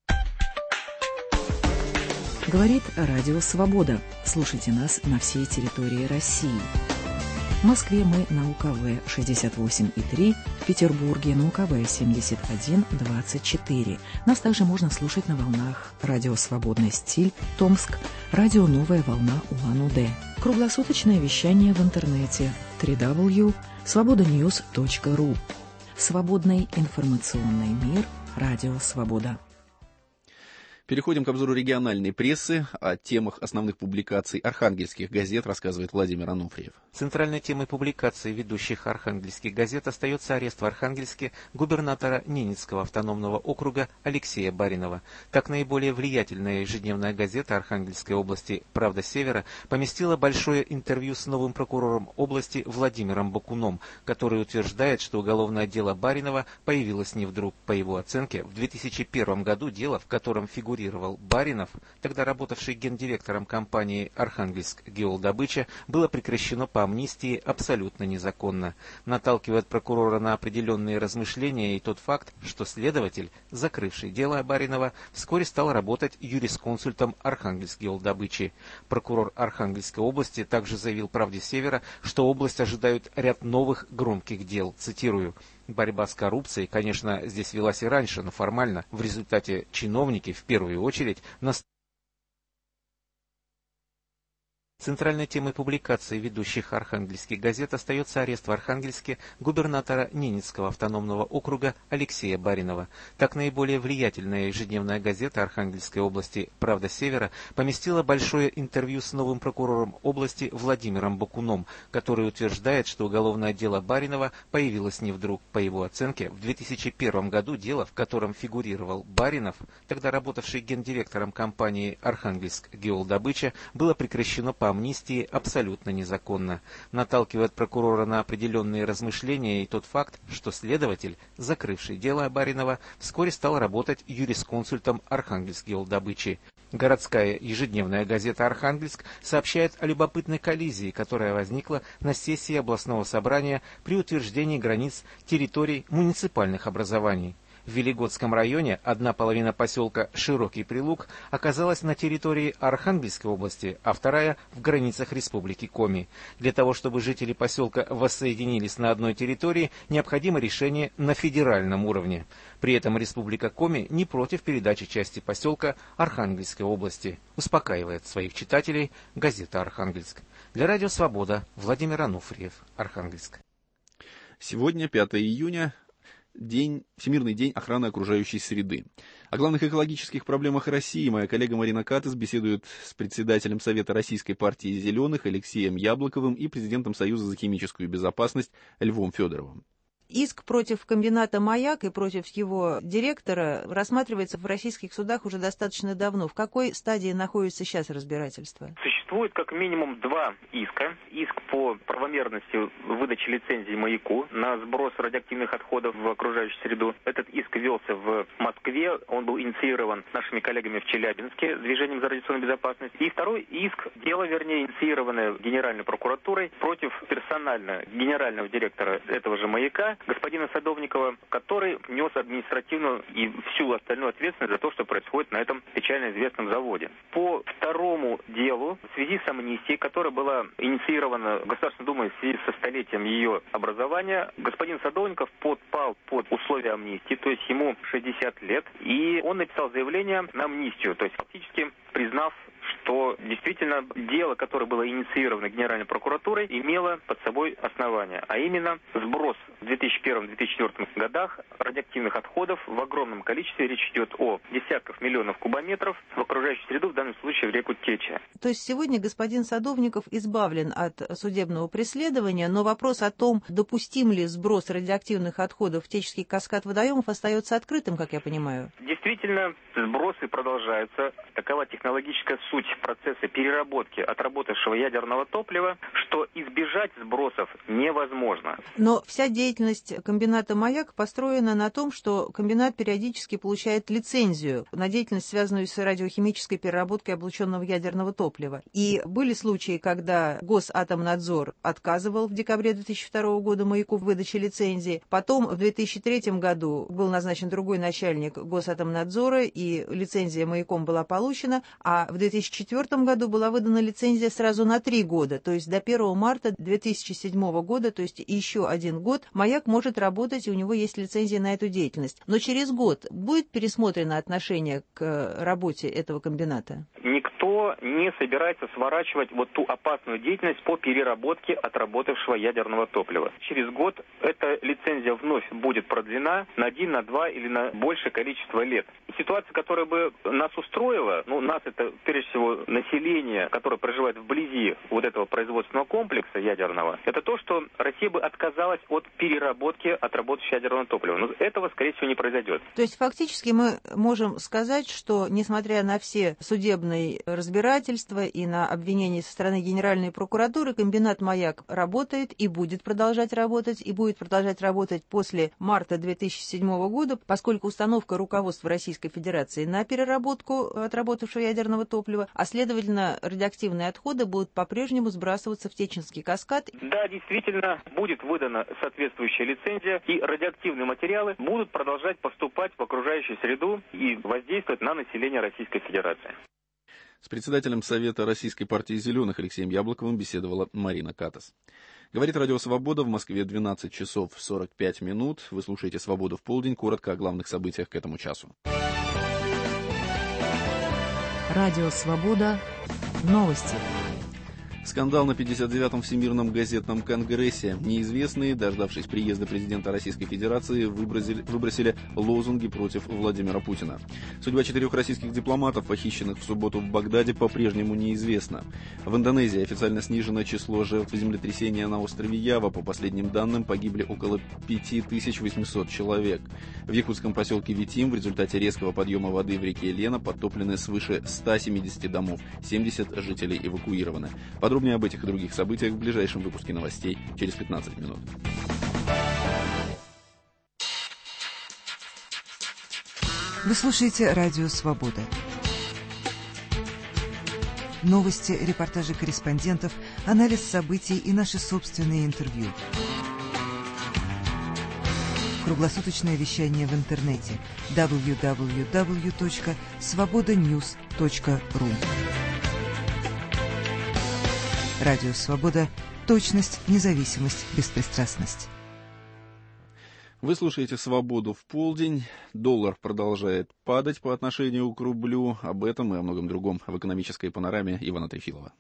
Говорит Радио Свобода. Слушайте нас на всей территории России. В Москве мы на УКВ 68,3, в Петербурге на УКВ 71,24. Нас также можно слушать на волнах Радио Свободный стиль, Томск, Радио Новая волна Улан-Удэ. Круглосуточное вещание в интернете www.svobodanews.ru. Свободный информационный мир. Радио Свобода. Переходим к обзору региональной прессы. О темах основных публикаций архангельских газет рассказывает Владимир Ануфриев. Центральной темой публикации ведущих архангельских газет остается арест в Архангельске губернатора Ненецкого автономного округа Алексея Баринова. Так, наиболее влиятельная ежедневная газета Архангельской области «Правда Севера» поместила большое интервью с новым прокурором области Владимиром Бакуном, который утверждает, что уголовное дело Баринова появилось не вдруг. По его оценке, в 2001 году дело, в котором фигурировал Баринов, тогда работавший гендиректором компании «Архангельск Геолдобыча», было прекращено по амнистии абсолютно незаконно. Наталкивает прокурора на определенные размышления и тот факт, что следователь, закрывший дело Баринова, вскоре стал работать юрисконсультом Архангельск Геолдобычи. Прокурор Архангельской области также заявил «Правде Севера», что область ожидают ряд новых громких дел. Цитирую: «Борьба с коррупцией, конечно, здесь велась и раньше, но формально. В результате чиновники, в первую очередь, Центральной темой публикации ведущих архангельских газет остается арест в Архангельске губернатора Ненецкого автономного округа Алексея Баринова. Так, наиболее влиятельная ежедневная газета Архангельской области «Правда Севера» поместила большое интервью с новым прокурором области Владимиром Бакуном, который утверждает, что уголовное дело Баринова появилось не вдруг. По его оценке, в 2001 году дело, в котором фигурировал Баринов, тогда работавший гендиректором компании «Архангельск Геолдобыча», было прекращено по амнистии абсолютно незаконно. Наталкивает прокурора на определенные размышления и тот факт, что следователь, закрывший дело Баринова, вскоре стал работать юрисконсультом Архангельск Геолдобычи. Городская ежедневная газета «Архангельск» сообщает о любопытной коллизии, которая возникла на сессии областного собрания при утверждении границ территорий муниципальных образований. В Велигодском районе одна половина поселка Широкий Прилук оказалась на территории Архангельской области, а вторая в границах Республики Коми. Для того, чтобы жители поселка воссоединились на одной территории, необходимо решение на федеральном уровне. При этом Республика Коми не против передачи части поселка Архангельской области, успокаивает своих читателей газета «Архангельск». Для Радио Свобода Владимир Ануфриев, Архангельск. Сегодня, 5 июня, Всемирный день охраны окружающей среды. О главных экологических проблемах России моя коллега Марина Катес беседует с председателем Совета Российской партии «Зеленых» Алексеем Яблоковым и президентом Союза за химическую безопасность Львом Федоровым. Иск против комбината «Маяк» и против его директора рассматривается в российских судах уже достаточно давно. В какой стадии находится сейчас разбирательство? Существует как минимум два иска. Иск по правомерности выдачи лицензии «Маяку» на сброс радиоактивных отходов в окружающую среду. Этот иск велся в Москве. Он был инициирован нашими коллегами в Челябинске, Движением за радиационную безопасность. И второй иск, дело, инициированное Генеральной прокуратурой против персонально генерального директора этого же «Маяка», господина Садовникова, который нес административную и всю остальную ответственность за то, что происходит на этом печально известном заводе. По второму делу, в связи с амнистией, которая была инициирована Государственной Думой в связи со столетием ее образования, господин Садовников подпал под условия амнистии, то есть ему 60 лет, и он написал заявление на амнистию, то есть фактически признав, что действительно дело, которое было инициировано Генеральной прокуратурой, имело под собой основание, а именно сброс в 2001-2004 годах радиоактивных отходов в огромном количестве. Речь идет о десятках миллионов кубометров в окружающую среду, в данном случае в реку Теча. То есть сегодня господин Садовников избавлен от судебного преследования, но вопрос о том, допустим ли сброс радиоактивных отходов в Течский каскад водоемов, остается открытым, как я понимаю. Действительно, сбросы продолжаются. Такова технологическая суть процесса переработки отработавшего ядерного топлива, что избежать сбросов невозможно. Но вся деятельность комбината «Маяк» построена на том, что комбинат периодически получает лицензию на деятельность, связанную с радиохимической переработкой облученного ядерного топлива. И были случаи, когда Госатомнадзор отказывал в декабре 2002 года «Маяку» в выдаче лицензии. Потом в 2003 году был назначен другой начальник Госатомнадзора, и лицензия «Маяком» была получена, а в 2004 году была выдана лицензия сразу на 3 года, то есть до 1 марта 2007 года, то есть еще 1 год, «Маяк» может работать, и у него есть лицензия на эту деятельность. Но через год будет пересмотрено отношение к работе этого комбината? Никто не собирается сворачивать вот ту опасную деятельность по переработке отработавшего ядерного топлива. Через год эта лицензия вновь будет продлена на 1, на 2 или на большее количество лет. Ситуация, которая бы нас устроила, нас это прежде всего население, которое проживает вблизи вот этого производственного комплекса ядерного, это то, что Россия бы отказалась от переработки отработавшего ядерного топлива. Но этого, скорее всего, не произойдет. То есть фактически мы можем сказать, что несмотря на все судебные разбирательства и на обвинения со стороны Генеральной прокуратуры, комбинат «Маяк» работает и будет продолжать работать после марта 2007 года, поскольку установка руководства Российской Федерации на переработку отработавшего ядерного топлива, а следовательно радиоактивные отходы будут по-прежнему сбрасываться в Теченский каскад. Да, действительно, будет выдана соответствующая лицензия, и радиоактивные материалы будут продолжать поступать в окружающую среду и воздействовать на население Российской Федерации. С председателем Совета Российской партии «Зеленых» Алексеем Яблоковым беседовала Марина Катас. Говорит Радио Свобода, в Москве 12 часов 45 минут. Вы слушаете «Свободу в полдень». Коротко о главных событиях к этому часу. Радио Свобода. Новости. Скандал на 59-м Всемирном газетном конгрессе. Неизвестные, дождавшись приезда президента Российской Федерации, выбросили лозунги против Владимира Путина. Судьба 4 российских дипломатов, похищенных в субботу в Багдаде, по-прежнему неизвестна. В Индонезии официально снижено число жертв землетрясения на острове Ява. По последним данным, погибли около 5800 человек. В якутском поселке Витим в результате резкого подъема воды в реке Лена подтоплены свыше 170 домов. 70 жителей эвакуированы. Подробнее об этих и других событиях в ближайшем выпуске новостей через 15 минут. Вы слушаете Радио Свобода. Новости, репортажи корреспондентов, анализ событий и наши собственные интервью. Круглосуточное вещание в интернете www.svobodanews.ru. Радио Свобода. Точность, независимость, беспристрастность. Вы слушаете «Свободу в полдень». Доллар продолжает падать по отношению к рублю. Об этом и о многом другом в экономической панораме Ивана Трефилова.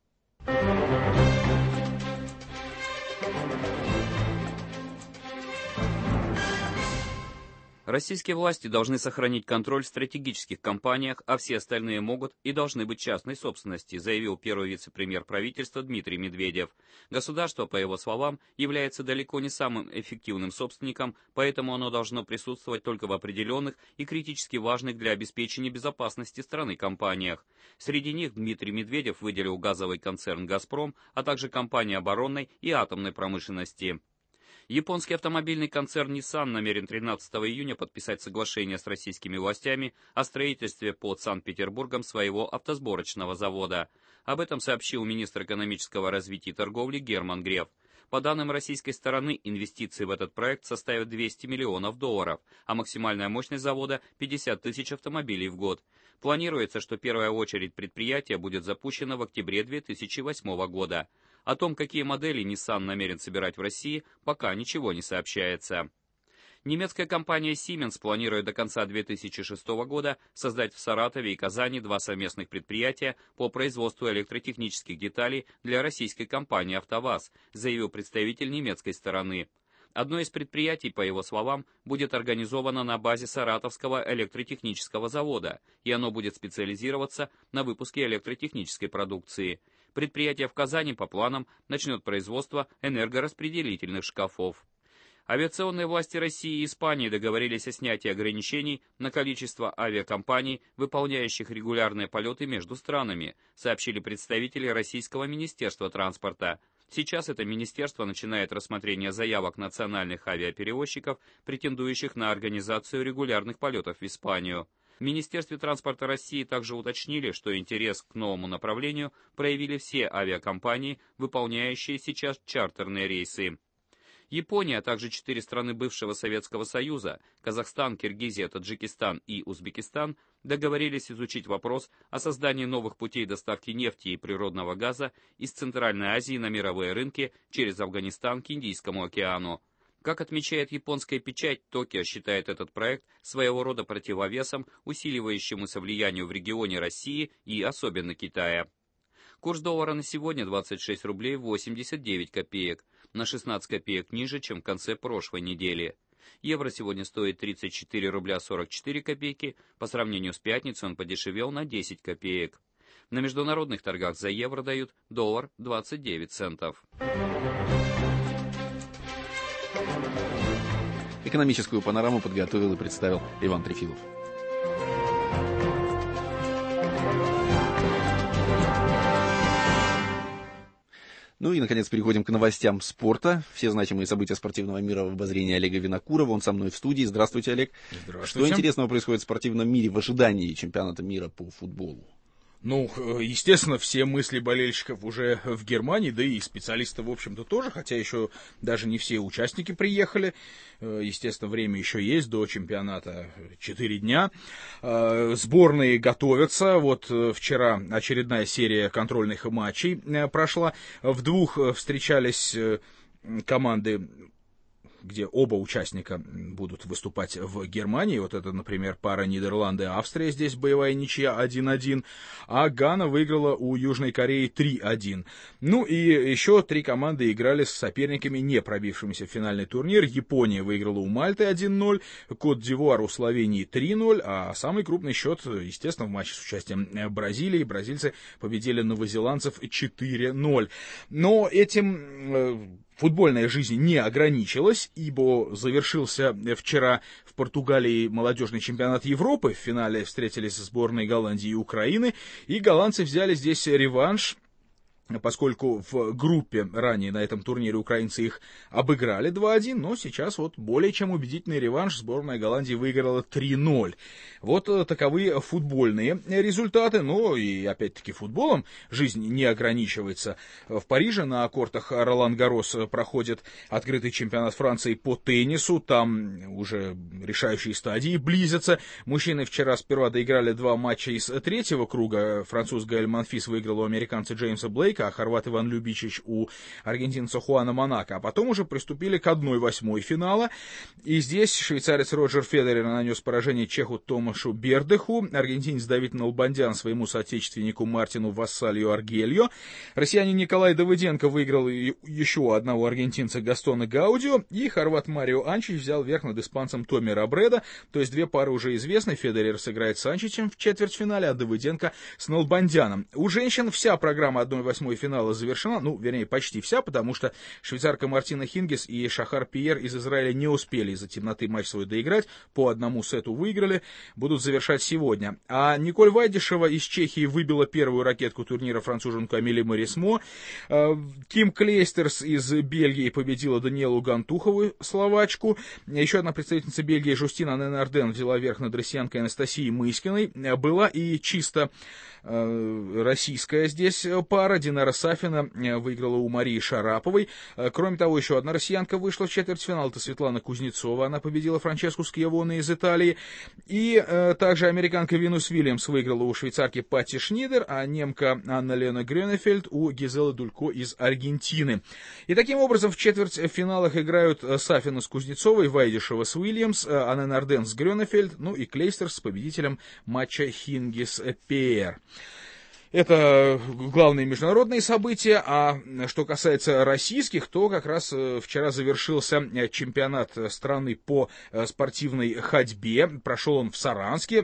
Российские власти должны сохранить контроль в стратегических компаниях, а все остальные могут и должны быть частной собственности, заявил первый вице-премьер правительства Дмитрий Медведев. Государство, по его словам, является далеко не самым эффективным собственником, поэтому оно должно присутствовать только в определенных и критически важных для обеспечения безопасности страны компаниях. Среди них Дмитрий Медведев выделил газовый концерн «Газпром», а также компании оборонной и атомной промышленности. Японский автомобильный концерн Nissan намерен 13 июня подписать соглашение с российскими властями о строительстве под Санкт-Петербургом своего автосборочного завода. Об этом сообщил министр экономического развития и торговли Герман Греф. По данным российской стороны, инвестиции в этот проект составят $200 миллионов, а максимальная мощность завода – 50 тысяч автомобилей в год. Планируется, что первая очередь предприятия будет запущена в октябре 2008 года. О том, какие модели Nissan намерен собирать в России, пока ничего не сообщается. Немецкая компания Siemens планирует до конца 2006 года создать в Саратове и Казани 2 совместных предприятия по производству электротехнических деталей для российской компании «АвтоВАЗ», заявил представитель немецкой стороны. Одно из предприятий, по его словам, будет организовано на базе Саратовского электротехнического завода, и оно будет специализироваться на выпуске электротехнической продукции. Предприятие в Казани, по планам, начнет производство энергораспределительных шкафов. Авиационные власти России и Испании договорились о снятии ограничений на количество авиакомпаний, выполняющих регулярные полеты между странами, сообщили представители Российского министерства транспорта. Сейчас это министерство начинает рассмотрение заявок национальных авиаперевозчиков, претендующих на организацию регулярных полетов в Испанию. В Министерстве транспорта России также уточнили, что интерес к новому направлению проявили все авиакомпании, выполняющие сейчас чартерные рейсы. Япония, а также 4 страны бывшего Советского Союза – Казахстан, Киргизия, Таджикистан и Узбекистан – договорились изучить вопрос о создании новых путей доставки нефти и природного газа из Центральной Азии на мировые рынки через Афганистан к Индийскому океану. Как отмечает японская печать, Токио считает этот проект своего рода противовесом усиливающемуся влиянию в регионе России и особенно Китая. Курс доллара на сегодня 26 рублей 89 копеек, на 16 копеек ниже, чем в конце прошлой недели. Евро сегодня стоит 34 рубля 44 копейки, по сравнению с пятницей он подешевел на 10 копеек. На международных торгах за евро дают доллар 29 центов. Экономическую панораму подготовил и представил Иван Трефилов. Ну и, наконец, переходим к новостям спорта. Все значимые события спортивного мира в обозрении Олега Винокурова. Он со мной в студии. Здравствуйте, Олег. Здравствуйте. Что интересного происходит в спортивном мире в ожидании чемпионата мира по футболу? Ну, естественно, все мысли болельщиков уже в Германии, да и специалисты, в общем-то, тоже, хотя еще даже не все участники приехали. Естественно, время еще есть, до чемпионата 4 дня. Сборные готовятся. Вот вчера очередная серия контрольных матчей прошла. В 2 встречались команды, где оба участника будут выступать в Германии. Вот это, например, пара Нидерланды и Австрия. Здесь боевая ничья 1-1. А Гана выиграла у Южной Кореи 3-1. Ну и еще 3 команды играли с соперниками, не пробившимися в финальный турнир. Япония выиграла у Мальты 1-0. Кот-д'Ивуар у Словении 3-0. А самый крупный счет, естественно, в матче с участием Бразилии. Бразильцы победили новозеландцев 4-0. Но этим футбольная жизнь не ограничилась, ибо завершился вчера в Португалии молодежный чемпионат Европы. В финале встретились сборные Голландии и Украины, и голландцы взяли здесь реванш, поскольку в группе ранее на этом турнире украинцы их обыграли 2-1, но сейчас вот более чем убедительный реванш. Сборная Голландии выиграла 3-0. Вот таковы футбольные результаты, но и опять-таки футболом жизнь не ограничивается. В Париже на кортах Ролан-Гаррос проходит открытый чемпионат Франции по теннису, там уже решающие стадии близятся. Мужчины вчера сперва доиграли 2 матча из 3-го круга. Француз Гаэль Монфис выиграл у американца Джеймса Блейка, а хорват Иван Любичич у аргентинца Хуана Монако. А потом уже приступили к 1/8 финала. И здесь швейцарец Роджер Федерер нанес поражение чеху Томашу Бердеху, аргентинец Давид Налбандян своему соотечественнику Мартину Вассалью Аргельо. Россиянин Николай Давыденко выиграл еще одного аргентинца Гастона Гаудио. И хорват Марио Анчич взял верх над испанцем Томи Робредо. То есть 2 пары уже известны. Федерер сыграет с Анчичем в четвертьфинале, а Давыденко с Налбандяном. У женщин вся программа 1/8 финала завершена, ну, вернее, почти вся, потому что швейцарка Мартина Хингис и Шахар Пьер из Израиля не успели из-за темноты матч свой доиграть, по 1 сету выиграли, будут завершать сегодня. А Николь Вайдишева из Чехии выбила первую ракетку турнира француженку Амели Морисмо. Ким Клейстерс из Бельгии победила Даниэлу Гантухову, словачку. Еще одна представительница Бельгии, Жустина Ненарден, взяла верх над россиянкой Анастасией Мыскиной. Была и чисто российская здесь пара. Динара Сафина выиграла у Марии Шараповой. Кроме того, еще одна россиянка вышла в четвертьфинал. Это Светлана Кузнецова. Она победила Франческу Скьявоне из Италии. И также американка Винус Вильямс выиграла у швейцарки Патти Шнидер, а немка Анна-Лена Грёнефельд у Гизелы Дулько из Аргентины. И таким образом в четвертьфиналах играют Сафина с Кузнецовой, Вайдишева Николас Уильямс, Анен Арденс Грёнефельд, ну и Клейстер с победителем матча Хингис Пеер. Это главные международные события, а что касается российских, то как раз вчера завершился чемпионат страны по спортивной ходьбе. Прошел он в Саранске.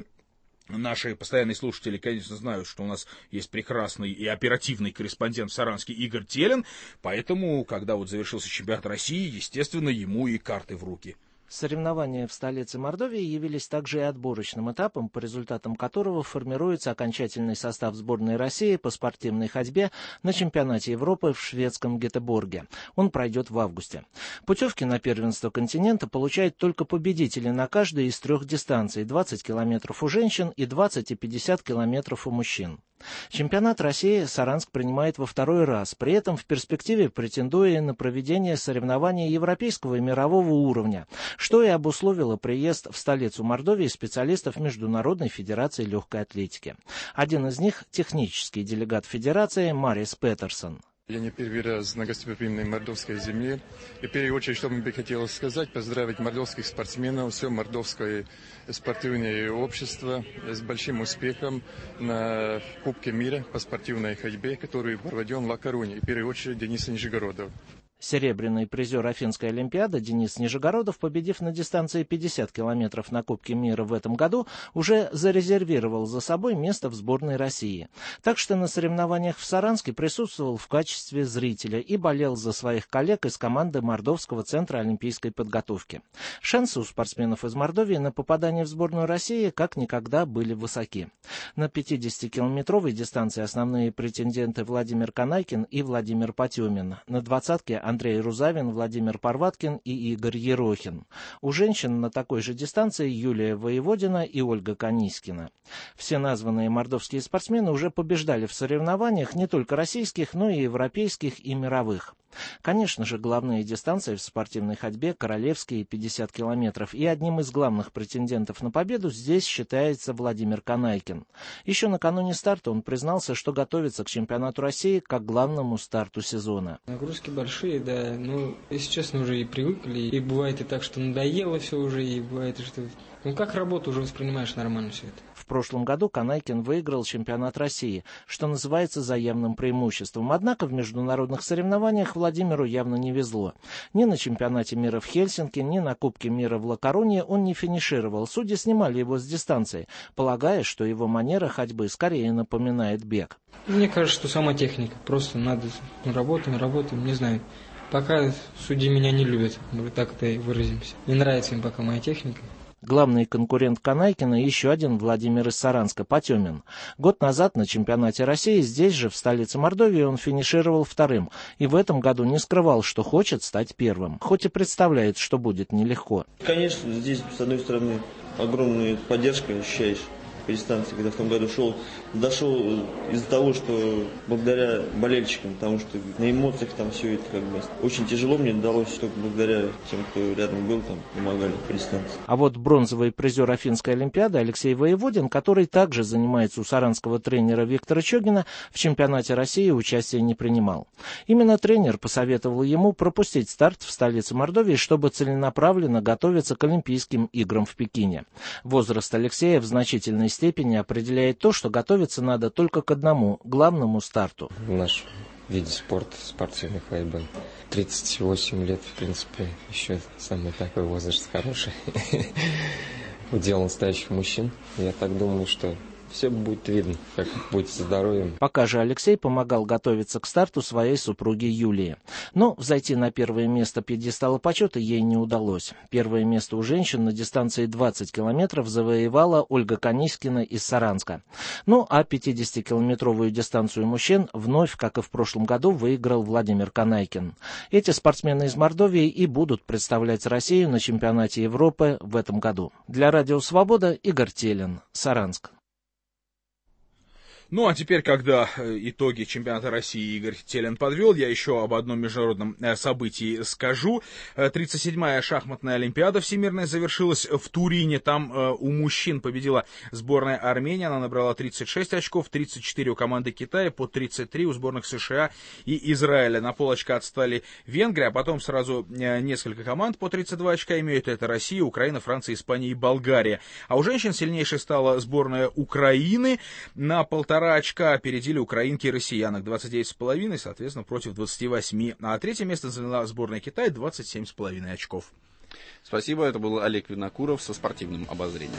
Наши постоянные слушатели, конечно, знают, что у нас есть прекрасный и оперативный корреспондент в Саранске Игорь Телин, поэтому, когда вот завершился чемпионат России, естественно, ему и карты в руки. Соревнования в столице Мордовии явились также и отборочным этапом, по результатам которого формируется окончательный состав сборной России по спортивной ходьбе на чемпионате Европы в шведском Гетеборге. Он пройдет в августе. Путевки на первенство континента получают только победители на каждой из 3 дистанций: 20 километров у женщин и 20 и 50 километров у мужчин. Чемпионат России Саранск принимает во 2-й раз, при этом в перспективе претендуя на проведение соревнований европейского и мирового уровня, что и обусловило приезд в столицу Мордовии специалистов Международной федерации легкой атлетики. Один из них – технический делегат федерации Марис Петерсон. Я не первый раз на гостеприимной мордовской земле. И в первую очередь, что мне бы хотелось сказать, поздравить мордовских спортсменов, все мордовское спортивное общество с большим успехом на Кубке мира по спортивной ходьбе, который проведен в Ла-Коруне. И в первую очередь Денис Нижегородов. Серебряный призер Афинской олимпиады Денис Нижегородов, победив на дистанции 50 километров на Кубке мира в этом году, уже зарезервировал за собой место в сборной России. Так что на соревнованиях в Саранске присутствовал в качестве зрителя и болел за своих коллег из команды Мордовского центра олимпийской подготовки. Шансы у спортсменов из Мордовии на попадание в сборную России как никогда были высоки. На 50-километровой дистанции основные претенденты Владимир Канайкин и Владимир Потемин. На 20-ке Андрей Рузавин, Владимир Парваткин и Игорь Ерохин. У женщин на такой же дистанции Юлия Воеводина и Ольга Канискина. Все названные мордовские спортсмены уже побеждали в соревнованиях не только российских, но и европейских и мировых. Конечно же, главные дистанции в спортивной ходьбе – королевские 50 километров, и одним из главных претендентов на победу здесь считается Владимир Канайкин. Еще накануне старта он признался, что готовится к чемпионату России как главному старту сезона. Нагрузки большие, да, но, если честно, уже и привыкли, и бывает и так, что надоело все уже, и бывает, что... как работу уже воспринимаешь нормально все это. В прошлом году Канайкин выиграл чемпионат России, что называется заявным преимуществом. Однако в международных соревнованиях Владимиру явно не везло. Ни на чемпионате мира в Хельсинки, ни на Кубке мира в Ла-Коруне он не финишировал. Судьи снимали его с дистанции, полагая, что его манера ходьбы скорее напоминает бег. Мне кажется, что сама техника. Просто надо работаем, не знаю. Пока судьи меня не любят, мы так-то и выразимся. Не нравится им пока моя техника. Главный конкурент Канайкина еще один Владимир из Саранска, Потемин. Год назад на чемпионате России здесь же, в столице Мордовии, он финишировал 2-м. И в этом году не скрывал, что хочет стать 1-м. Хоть и представляет, что будет нелегко. Конечно, здесь, с одной стороны, огромная поддержка ощущаешь по дистанции, когда в том году дошел из-за того, что благодаря болельщикам, потому что на эмоциях там все это как бы очень тяжело мне далось, только благодаря тем, кто рядом был, там помогали по дистанции. А вот бронзовый призер Афинской олимпиады Алексей Воеводин, который также занимается у саранского тренера Виктора Чогина, в чемпионате России участия не принимал. Именно тренер посоветовал ему пропустить старт в столице Мордовии, чтобы целенаправленно готовиться к Олимпийским играм в Пекине. Возраст Алексея в значительной степени определяет то, что готовиться надо только к одному главному старту. В нашем виде спорта, спортивной ходьбы, 38 лет, в принципе, еще самый такой возраст хороший. Удел настоящих мужчин. Я так думаю, что все будет видно, как будет со здоровьем. Пока же Алексей помогал готовиться к старту своей супруге Юлии. Но взойти на первое место пьедестала почета ей не удалось. Первое место у женщин на дистанции 20 километров завоевала Ольга Канискина из Саранска. Ну а 50-километровую дистанцию мужчин вновь, как и в прошлом году, выиграл Владимир Канайкин. Эти спортсмены из Мордовии и будут представлять Россию на чемпионате Европы в этом году. Для Радио Свобода Игорь Телин, Саранск. Ну, а теперь, когда итоги чемпионата России Игорь Телин подвел, я еще об одном международном событии скажу. 37-я шахматная олимпиада всемирная завершилась в Турине. Там у мужчин победила сборная Армении. Она набрала 36 очков, 34 у команды Китая, по 33 у сборных США и Израиля. На полочка отстали Венгрия, а потом сразу несколько команд по 32 очка имеют. Это Россия, Украина, Франция, Испания и Болгария. А у женщин сильнейшей стала сборная Украины. На 1,5 очка опередили украинки и россиянок. 29,5, соответственно, против 28. А третье место заняла сборная Китая, 27,5 очков. Спасибо, это был Олег Винокуров со спортивным обозрением.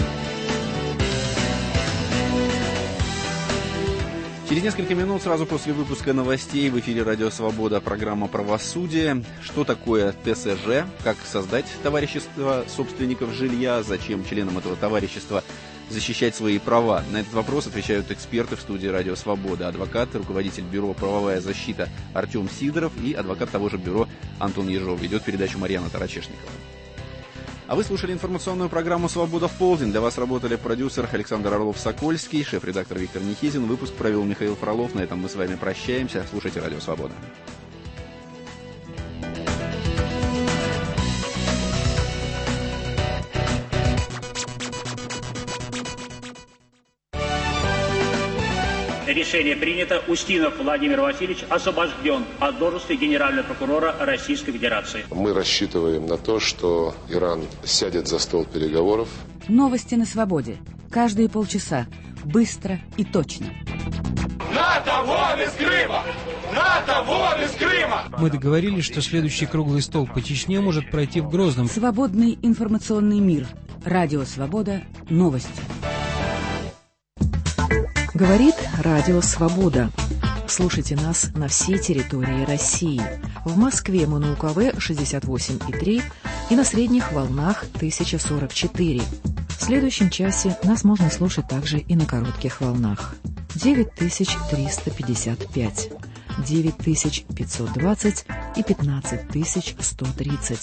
Через несколько минут, сразу после выпуска новостей, в эфире «Радио Свобода» программа «Правосудие». Что такое ТСЖ? Как создать товарищество собственников жилья? Зачем членам этого товарищества защищать свои права? На этот вопрос отвечают эксперты в студии «Радио Свобода». Адвокат, руководитель бюро «Правовая защита» Артем Сидоров и адвокат того же бюро Антон Ежов. Ведет передачу Марьяна Тарачешникова. А вы слушали информационную программу «Свобода в полдень». Для вас работали продюсер Александр Орлов-Сокольский, шеф-редактор Виктор Никитин. Выпуск провел Михаил Фролов. На этом мы с вами прощаемся. Слушайте «Радио Свобода». Решение принято. Устинов Владимир Васильевич освобожден от должности генерального прокурора Российской Федерации. Мы рассчитываем на то, что Иран сядет за стол переговоров. Новости на свободе. Каждые полчаса. Быстро и точно. НАТО вон из Крыма! НАТО вон из Крыма! Мы договорились, что следующий круглый стол по Чечне может пройти в Грозном. Свободный информационный мир. Радио Свобода. Новости. Говорит Радио Свобода. Слушайте нас на всей территории России. В Москве мы на УКВ 68,3 и на средних волнах 1044. В следующем часе нас можно слушать также и на коротких волнах. 9355, 9520 и 15130.